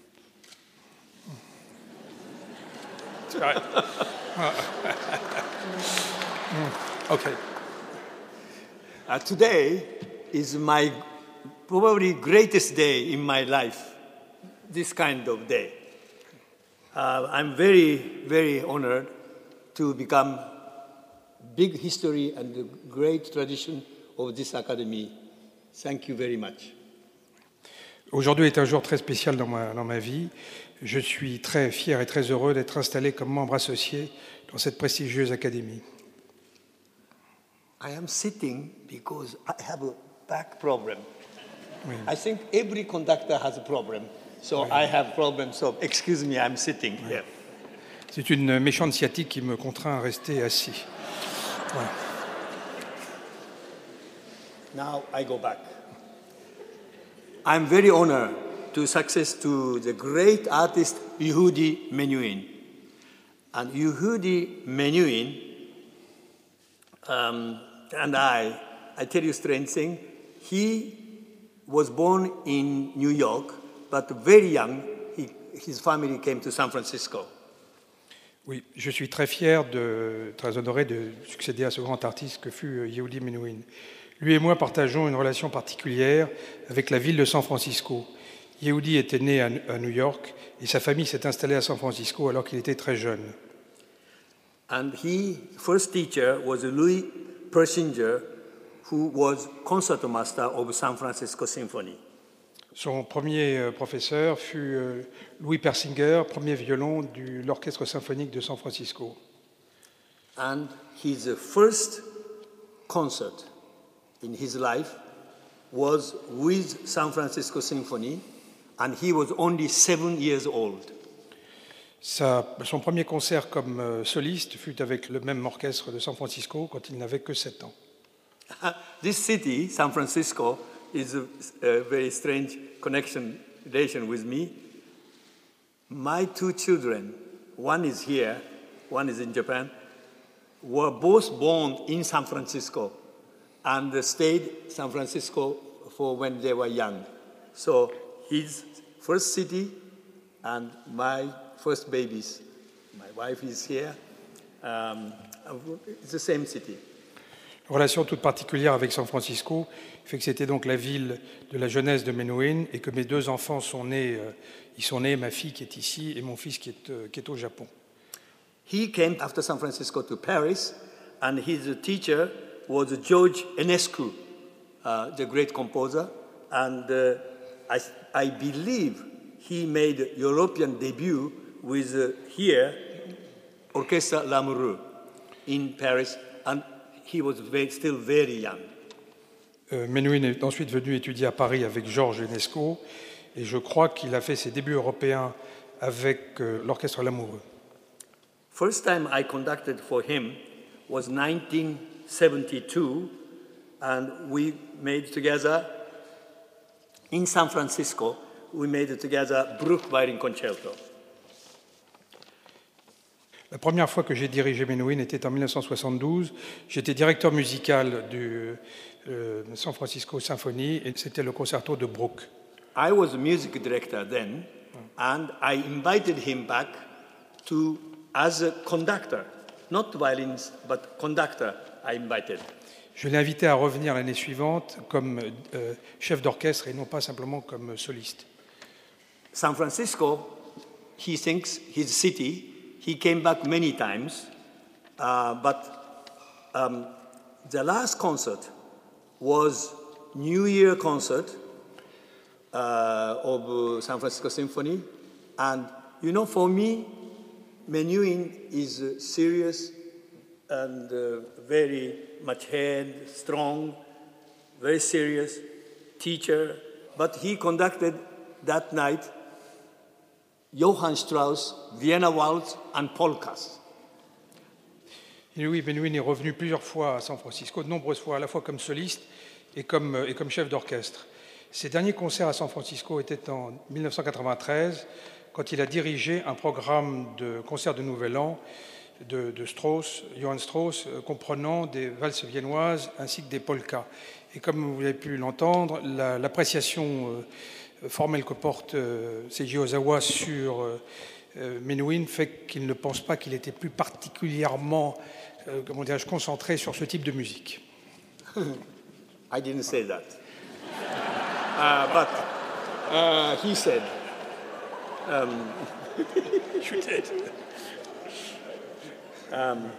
Okay. Uh, today is my probably greatest day in my life, this kind of day. Uh, I'm very, very honored to become big history and the great tradition of this academy. Thank you very much. Aujourd'hui est un jour très spécial dans ma, dans ma vie. Je suis très fier et très heureux d'être installé comme membre associé dans cette prestigieuse académie. I am sitting because I have a back problem. Oui. I think every conductor has a problem. So Oui. I have problems, so excuse me, I'm sitting Oui. here. C'est une méchante sciatique qui me contraint à rester assis. Voilà. Now I go back. I'm very honored to success to the great artist Yehudi Menuhin. And Yehudi Menuhin um, and I, I tell you a strange thing, he was born in New York, but very young, he, his family came to San Francisco. Oui, je suis très fier, de, très honoré de succéder à ce grand artiste que fut Yehudi Menuhin. Lui et moi partageons une relation particulière avec la ville de San Francisco. Yehudi était né à New York et sa famille s'est installée à San Francisco alors qu'il était très jeune. And his first teacher was Louis Persinger, who was concertmaster of San Francisco Symphony. Son premier professeur fut Louis Persinger, premier violon de l'orchestre symphonique de San Francisco. And his first concert in his life was with San Francisco Symphony, and he was only seven years old. Sa, son premier concert comme soliste fut avec le même orchestre de San Francisco quand il n'avait que sept ans. This city, San Francisco, is a, a very strange connection, relation with me. My two children, one is here, one is in Japan, were both born in San Francisco and stayed in San Francisco for when they were young. So his first city and my first babies. My wife is here. Um, it's the same city. Une relation toute particulière avec San Francisco fait que c'était donc la ville de la jeunesse de Menuhin et que mes deux enfants sont nés, euh, ils sont nés, ma fille qui est ici et mon fils qui est, euh, qui est au Japon. He came after San Francisco to Paris, and his teacher was George Enescu, uh, the great composer, and uh, I, I believe he made European debut with uh, here Orchestra Lamoureux in Paris, and he was very, still very young. Euh, Menuhin est ensuite venu étudier à Paris avec Georges Enesco, et je crois qu'il a fait ses débuts européens avec euh, l'Orchestre Lamoureux. First time I conducted for him was nineteen seventy-two, and we made together in San Francisco. We made together Bruch Violin Concerto. La première fois que j'ai dirigé Menuhin était en dix-neuf cent soixante-douze. J'étais directeur musical du euh, San Francisco Symphony et c'était le concerto de Bruch. I was a music director then, and I invited him back to as a conductor, not violins, but conductor. I invited. Je l'ai invité à revenir l'année suivante comme euh, chef d'orchestre et non pas simplement comme soliste. San Francisco, he thinks his city. He came back many times, uh, but um, the last concert was New Year concert uh, of uh, San Francisco Symphony. And, you know, for me, Menuhin is uh, serious and uh, very much head, strong, very serious teacher. But he conducted that night Johann Strauss, Vienna Waltz and polkas. Et Louis Menuhin est revenu plusieurs fois à San Francisco, de nombreuses fois, à la fois comme soliste et comme, et comme chef d'orchestre. Ses derniers concerts à San Francisco étaient en dix-neuf cent quatre-vingt-treize, quand il a dirigé un programme de concert de Nouvel An de, de Strauss, Johann Strauss, comprenant des valses viennoises ainsi que des polkas. Et comme vous avez pu l'entendre, la, l'appréciation euh, formelle que porte euh, Seiji Ozawa sur euh, euh, Menuhin fait qu'il ne pense pas qu'il était plus particulièrement euh, comment dirais-je, concentré sur ce type de musique. I didn't say that. uh, but uh, he said. Um, You did. um,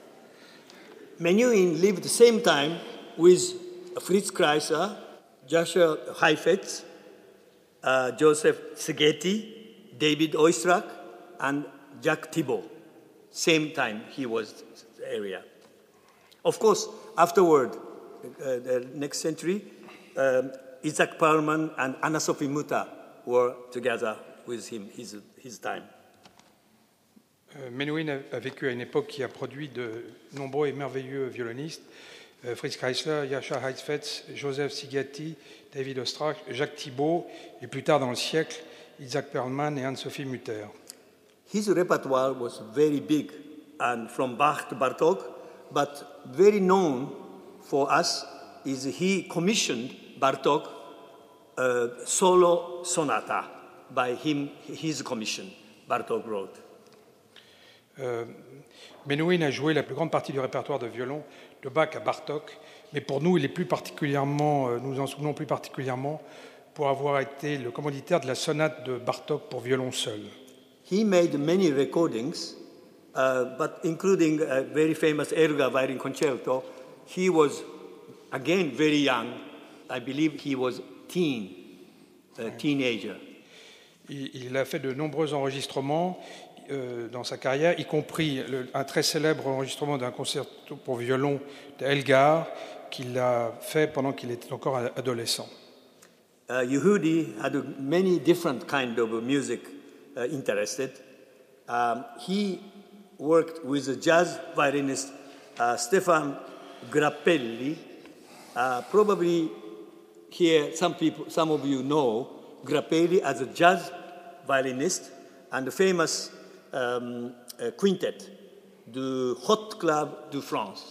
Menuhin lived the same time with Fritz Kreisler, Joshua Heifetz, Uh, Joseph Szigeti, David Oistrakh, and Jacques Thibault. Same time he was in the area. Of course, afterward, uh, the next century, um, Isaac Perlman and Anna-Sophie Mutter were together with him his, his time. Euh, Menuhin a vécu à une époque qui a produit de nombreux et merveilleux violonistes. Euh, Fritz Kreisler, Joshua Heifetz, Joseph Szigeti, David Oistrakh, Jacques Thibault, et plus tard dans le siècle, Isaac Perlman et Anne-Sophie Mutter. His repertoire was very big, and from Bach to Bartók, but very known for us is he commissioned Bartók uh, solo sonata by him, his commission, Bartók wrote. Euh, Menuhin a joué la plus grande partie du répertoire de violon de Bach à Bartók, mais pour nous, il est plus particulièrement, nous en souvenons plus particulièrement pour avoir été le commanditaire de la sonate de Bartók pour violon seul. He made many recordings, uh, but including a very famous Elgar Violin Concerto. He was, again, very young. I believe he was teen, a teenager. Il, il a fait de nombreux enregistrements euh, dans sa carrière, y compris le, un très célèbre enregistrement d'un concerto pour violon d'Elgar qu'il a fait pendant qu'il était encore adolescent. Uh, Yehudi had many different kind of music uh, interested. Um, he worked with a jazz violinist, uh, Stefan Grappelli. Uh, probably here, some people, some of you know Grappelli as a jazz violinist and the famous um, uh, quintet, the Hot Club de France.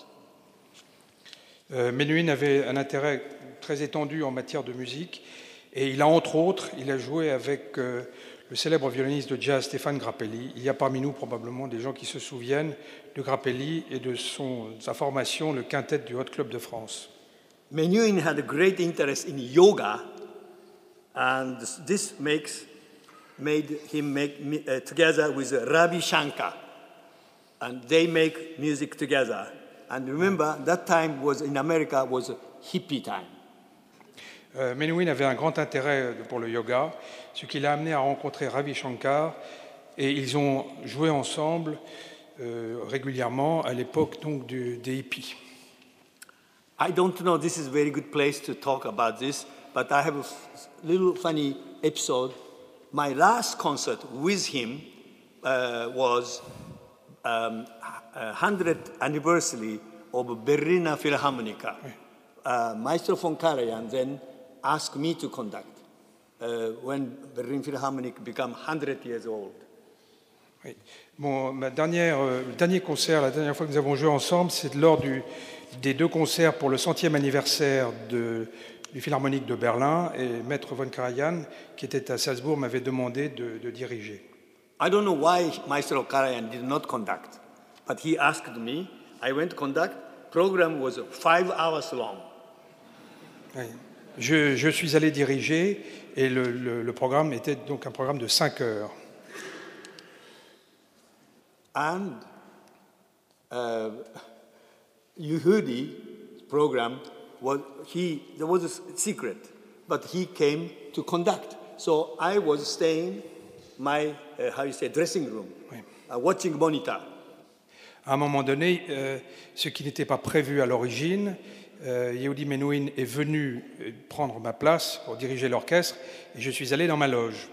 Euh, Menuhin avait un intérêt très étendu en matière de musique et il a entre autres, il a joué avec euh, le célèbre violoniste de jazz Stéphane Grappelli. Il y a parmi nous probablement des gens qui se souviennent de Grappelli et de, son, de sa formation, le quintet du Hot Club de France. Menuhin had a great interest in yoga, and this makes made him make uh, together with Ravi Shankar, and they make music together. And remember, that time was in America was a hippie time. Euh, Menuhin avait un grand intérêt pour le yoga, ce qui l'a amené à rencontrer Ravi Shankar, et ils ont joué ensemble euh, régulièrement à l'époque donc du, des hippies. I don't know, this is a very good place to talk about this, but I have a f- little funny episode. My last concert with him uh, was um, one hundredth anniversary of Berliner Philharmonica. Uh, Maestro von Karajan then asked me to conduct uh, when Berlin Philharmonic became one hundred years old. Oui. Mon, ma dernière, euh, le dernier concert, la dernière fois que nous avons joué ensemble, c'est lors du, des deux concerts pour le centième anniversaire de, du Philharmonique de Berlin, et Maître von Karajan, qui était à Salzbourg, m'avait demandé de, de diriger. I don't know why Maestro Karajan did not conduct, but he asked me. I went to conduct. Program was five hours long. Oui. Je, je suis allé diriger, et le, le, le programme était donc un programme de cinq heures. And uh, Yehudi program was he there was a secret, but he came to conduct. So I was staying my uh, how you say dressing room, Oui. uh, watching monitor. À un moment donné, euh, ce qui n'était pas prévu à l'origine, euh, Yehudi Menuhin est venu prendre ma place pour diriger l'orchestre, et je suis allé dans ma loge.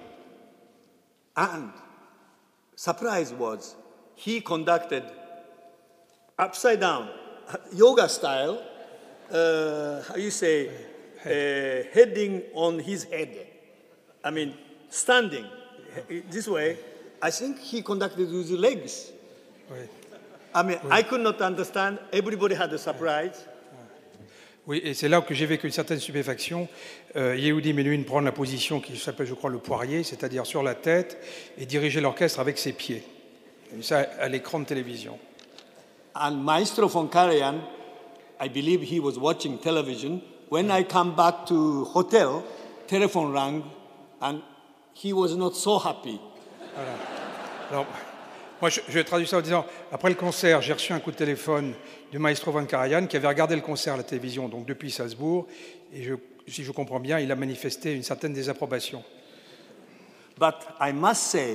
And surprise was he conducted upside down, yoga style, uh, how you say, uh, heading on his head. I mean, standing this way. I think he conducted with his legs. Oui. I mean, I could not understand. Everybody had a surprise. Oui, et c'est là que j'ai vécu une certaine stupéfaction. Euh, Yehudi Menuhin prend la position qui s'appelle, je crois, le poirier, c'est-à-dire sur la tête, et diriger l'orchestre avec ses pieds. Et ça à l'écran de télévision. And Maestro von Karajan, I believe he was watching television. When I come back to hotel, telephone rang, and he was not so happy. Voilà. Alors, moi, je, je traduis ça en disant, après le concert, j'ai reçu un coup de téléphone du maestro von Karajan qui avait regardé le concert à la télévision, donc depuis Salzbourg, et je, si je comprends bien, il a manifesté une certaine désapprobation. But I must say,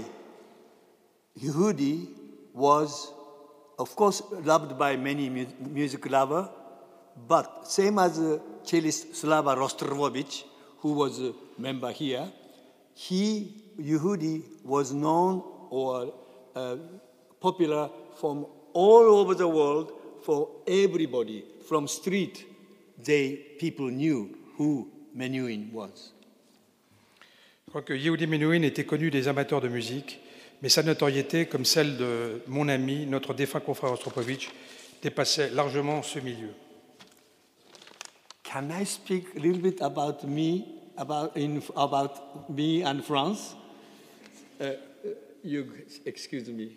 Yehudi was, of course, loved by many mu- music lovers, but same as uh, cellist Slava Rostropovich, who was a member here, he, Yehudi, was known or uh, popular from all over the world for everybody. From street, they, people knew who Menuhin was. Je crois que Yehudi Menuhin était connu des amateurs de musique, mais sa notoriété, comme celle de mon ami, notre défunt confrère Rostropovich, dépassait largement ce milieu. Can I speak a little bit about me, about, in, about me and France? Uh, you excuse me.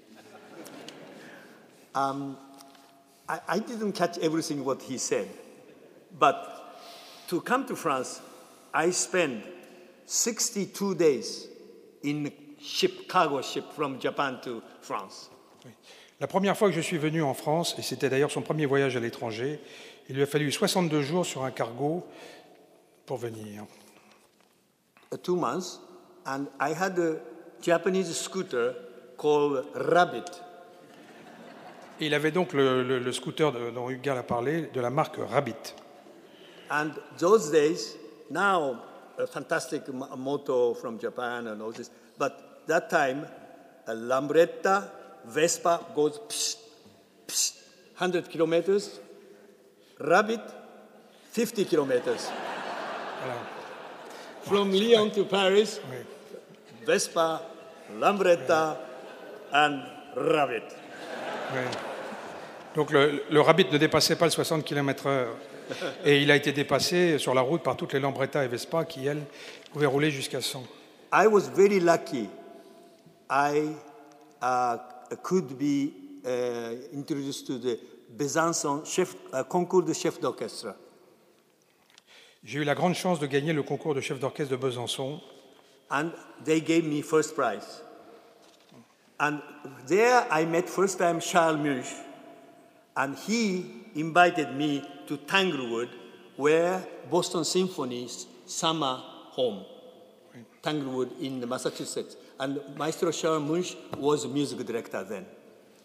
Um, I, I didn't catch everything what he said, but to come to France, I spent sixty-two days in ship, cargo ship from Japan to France. Oui. La première fois que je suis venu en France, et c'était d'ailleurs son premier voyage à l'étranger, il lui a fallu soixante-deux jours sur un cargo pour venir. Uh, two months, and I had a Japanese scooter called Rabbit. Et il avait donc le, le, le scooter de, dont Hugues a parlé, de la marque Rabbit. And those days, now a fantastic m- moto from Japan and all this, but that time, a Lambretta, Vespa goes psh, psh, one hundred kilometers, Rabbit, fifty kilometers. Voilà. From Lyon to Paris, Oui. Vespa, Lambretta, and Rabbit. Oui. Donc le, le Rabbit ne dépassait pas le soixante kilomètres heure. Et il a été dépassé sur la route par toutes les Lambretta et Vespa qui, elles, pouvaient rouler jusqu'à cent. I was very lucky. I uh, could be uh, introduced to the Besançon chef, uh, concours de chef d'orchestre. J'ai eu la grande chance de gagner le concours de chef d'orchestre de Besançon. And they gave me first prize. And there I met first time Charles Munch, and he invited me to Tanglewood, where Boston Symphony's summer home, Tanglewood in Massachusetts. And Maestro Charles Munch was music director then.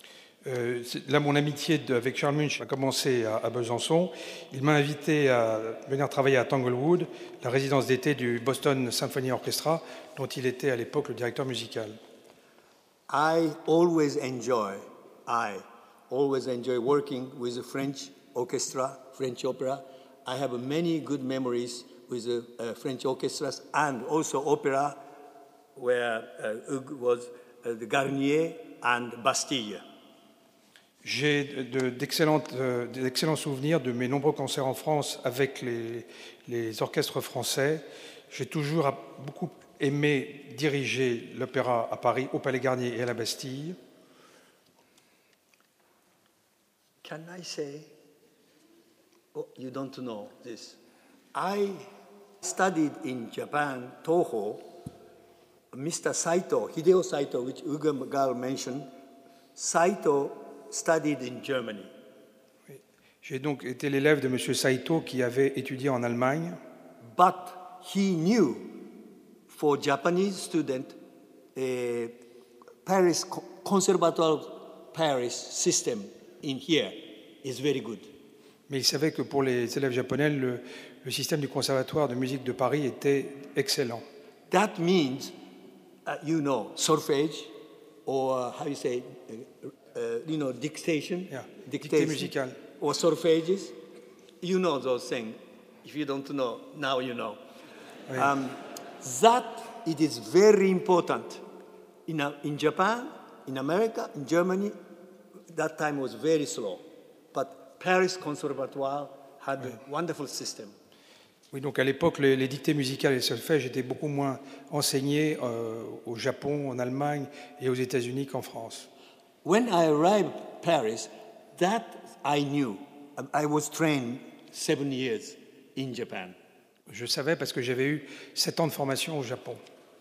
Euh, là, mon amitié de, avec Charles Munch a commencé à, à Besançon. Il m'a invité à venir travailler à Tanglewood, la résidence d'été du Boston Symphony Orchestra, dont il était à l'époque le directeur musical. I always enjoy, I always enjoy working with the French orchestra, French opera. I have many good memories with the uh, French orchestras and also opera, where uh, Hugues was uh, the Garnier and Bastille. J'ai de, d'excellents, euh, d'excellents souvenirs de mes nombreux concerts en France avec les, les orchestres français. J'ai toujours beaucoup aimé diriger l'opéra à Paris, au Palais Garnier et à la Bastille. Can I say, oh, you don't know this. I studied in Japan, Toho, Mister Saito, Hideo Saito, which Ugo Gal mentioned. Saito studied in Germany. Oui. J'ai donc été l'élève de M. Saito qui avait étudié en Allemagne. But he knew for Japanese student, a Paris Conservatoire Paris system in here is very good. Mais il savait que pour les élèves japonais, le, le système du Conservatoire de musique de Paris était excellent. That means, uh, you know, solfège, or uh, how you say, uh, uh, you know, dictation, Yeah. dictation, Dictée musicale. or solfèges. You know those things. If you don't know, now you know. Oui. Um, that it is very important. In, uh, in Japan, in America, in Germany, that time was very slow. But Paris Conservatoire had Oui. a wonderful system. Oui, donc à l'époque, les, les dictées musicales et le solfège étaient beaucoup moins enseignés euh, au Japon, en Allemagne et aux États-Unis qu'en France. When I arrived Paris, that I knew. I was trained seven years in Japan. Je savais parce que j'avais eu sept ans de formation au Japon.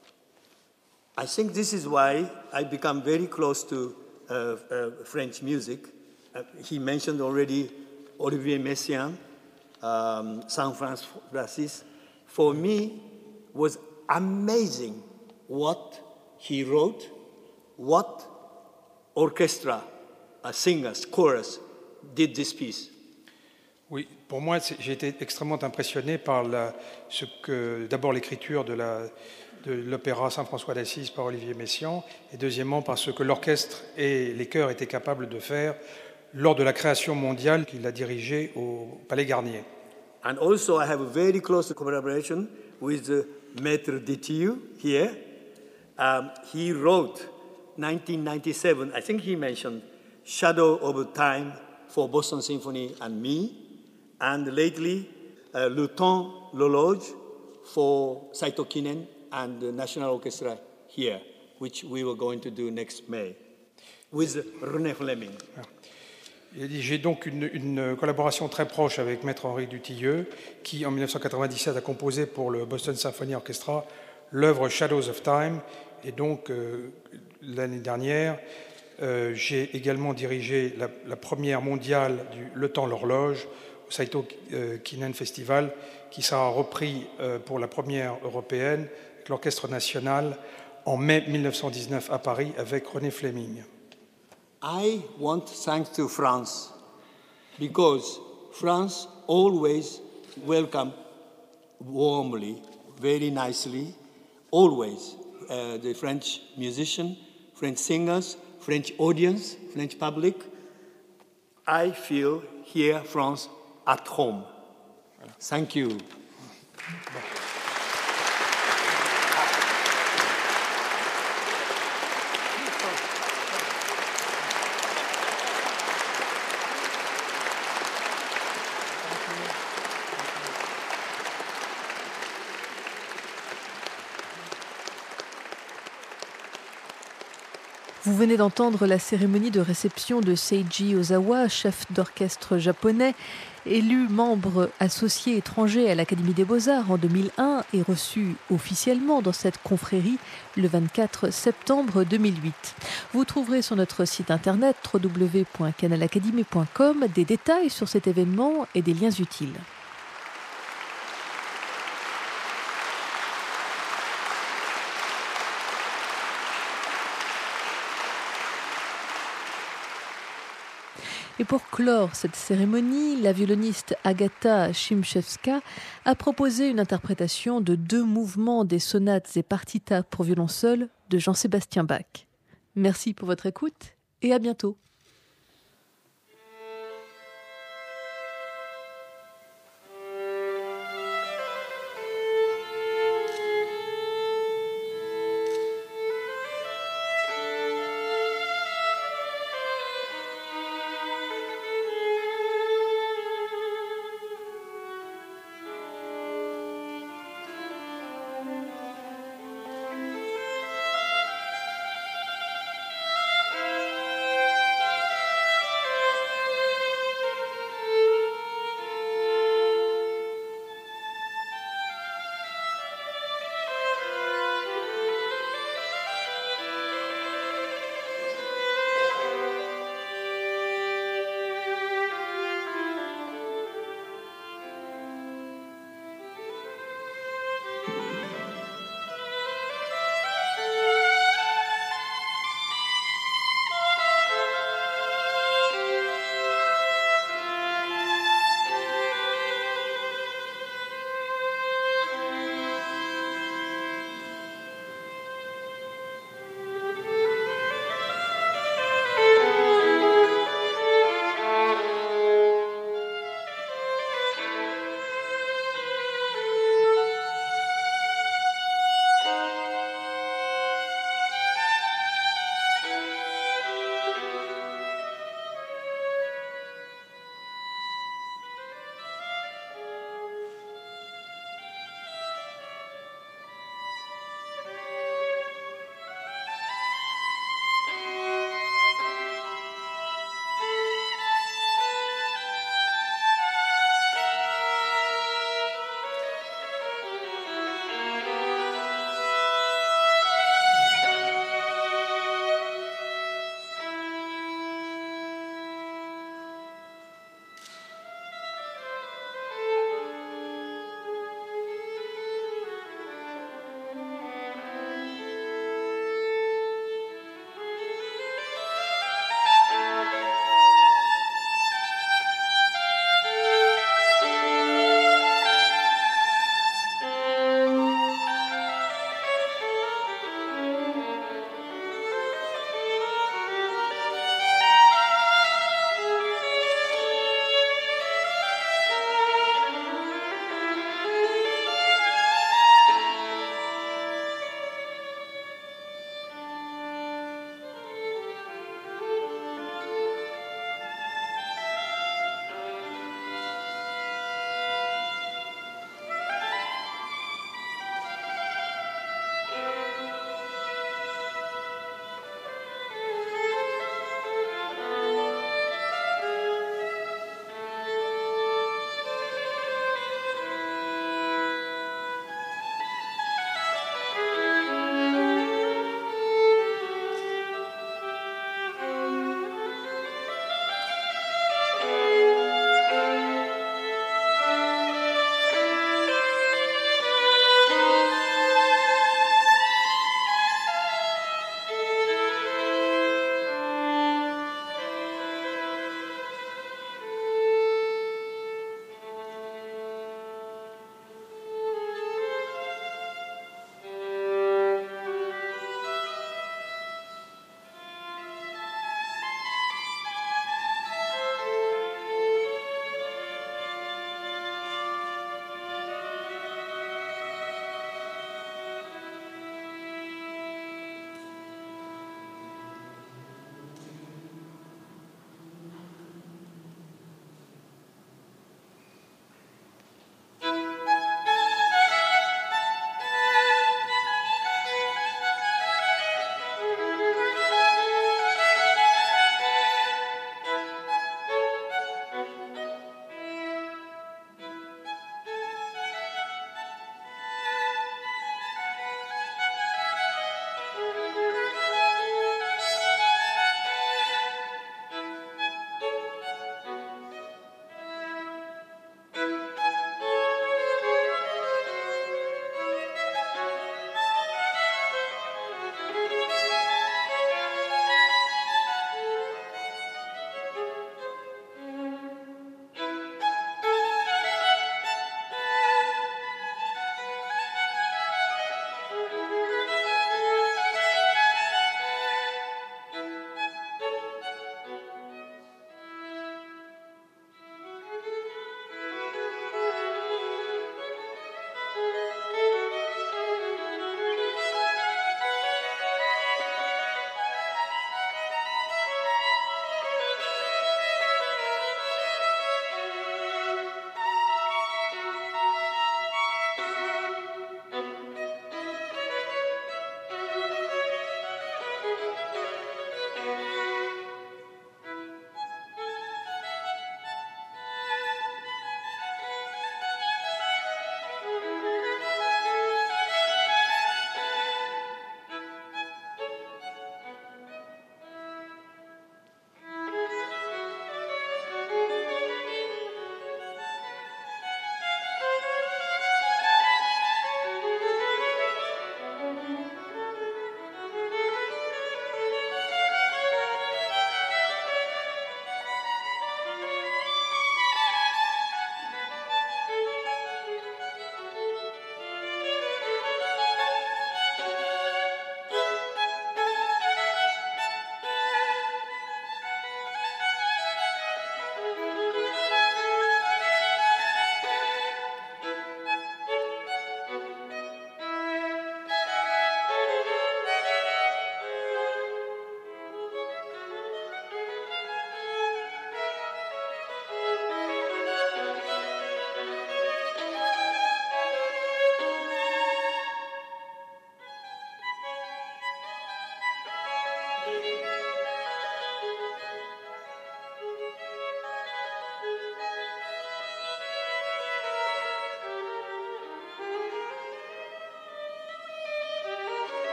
I think this is why I become very close to uh, uh, French music. Uh, he mentioned already Olivier Messiaen, um, San Francis. For me, was amazing what he wrote, what orchestra, uh, singers, chorus did this piece. Oui, pour moi, j'ai été extrêmement impressionné par la, ce que, d'abord l'écriture de, la, de l'opéra Saint-François d'Assise par Olivier Messiaen, et deuxièmement par ce que l'orchestre et les chœurs étaient capables de faire lors de la création mondiale qu'il a dirigée au Palais Garnier. And also I have a very close collaboration with uh, Maître Détieux here. Um, he wrote nineteen ninety-seven, I think he mentioned Shadow of Time for Boston Symphony and me, and lately uh, Le Temps, l'Horloge for Saito Kinen and the National Orchestra here, which we were going to do next May, with René Fleming. J'ai donc une, une collaboration très proche avec Maître Henri Dutilleux, qui en dix-neuf cent quatre-vingt-dix-sept a composé pour le Boston Symphony Orchestra l'œuvre Shadows of Time. Et donc, euh, l'année dernière, euh, j'ai également dirigé la, la première mondiale du Le Temps, l'Horloge au Saito euh, Kinen Festival, qui sera repris euh, pour la première européenne avec l'Orchestre national en mai dix-neuf cent dix-neuf à Paris avec René Fleming. I want to thank to France because France always welcome warmly, very nicely, always uh, the French musician, French singers, French audience, French public. I feel here France at home. Thank you. Vous venez d'entendre la cérémonie de réception de Seiji Ozawa, chef d'orchestre japonais, élu membre associé étranger à l'Académie des Beaux-Arts en deux mille un et reçu officiellement dans cette confrérie le vingt-quatre septembre deux mille huit. Vous trouverez sur notre site internet w w w point canal academy point com des détails sur cet événement et des liens utiles. Et pour clore cette cérémonie, la violoniste Agata Szymczewska a proposé une interprétation de deux mouvements des sonates et partitas pour violon seul de Jean-Sébastien Bach. Merci pour votre écoute et à bientôt.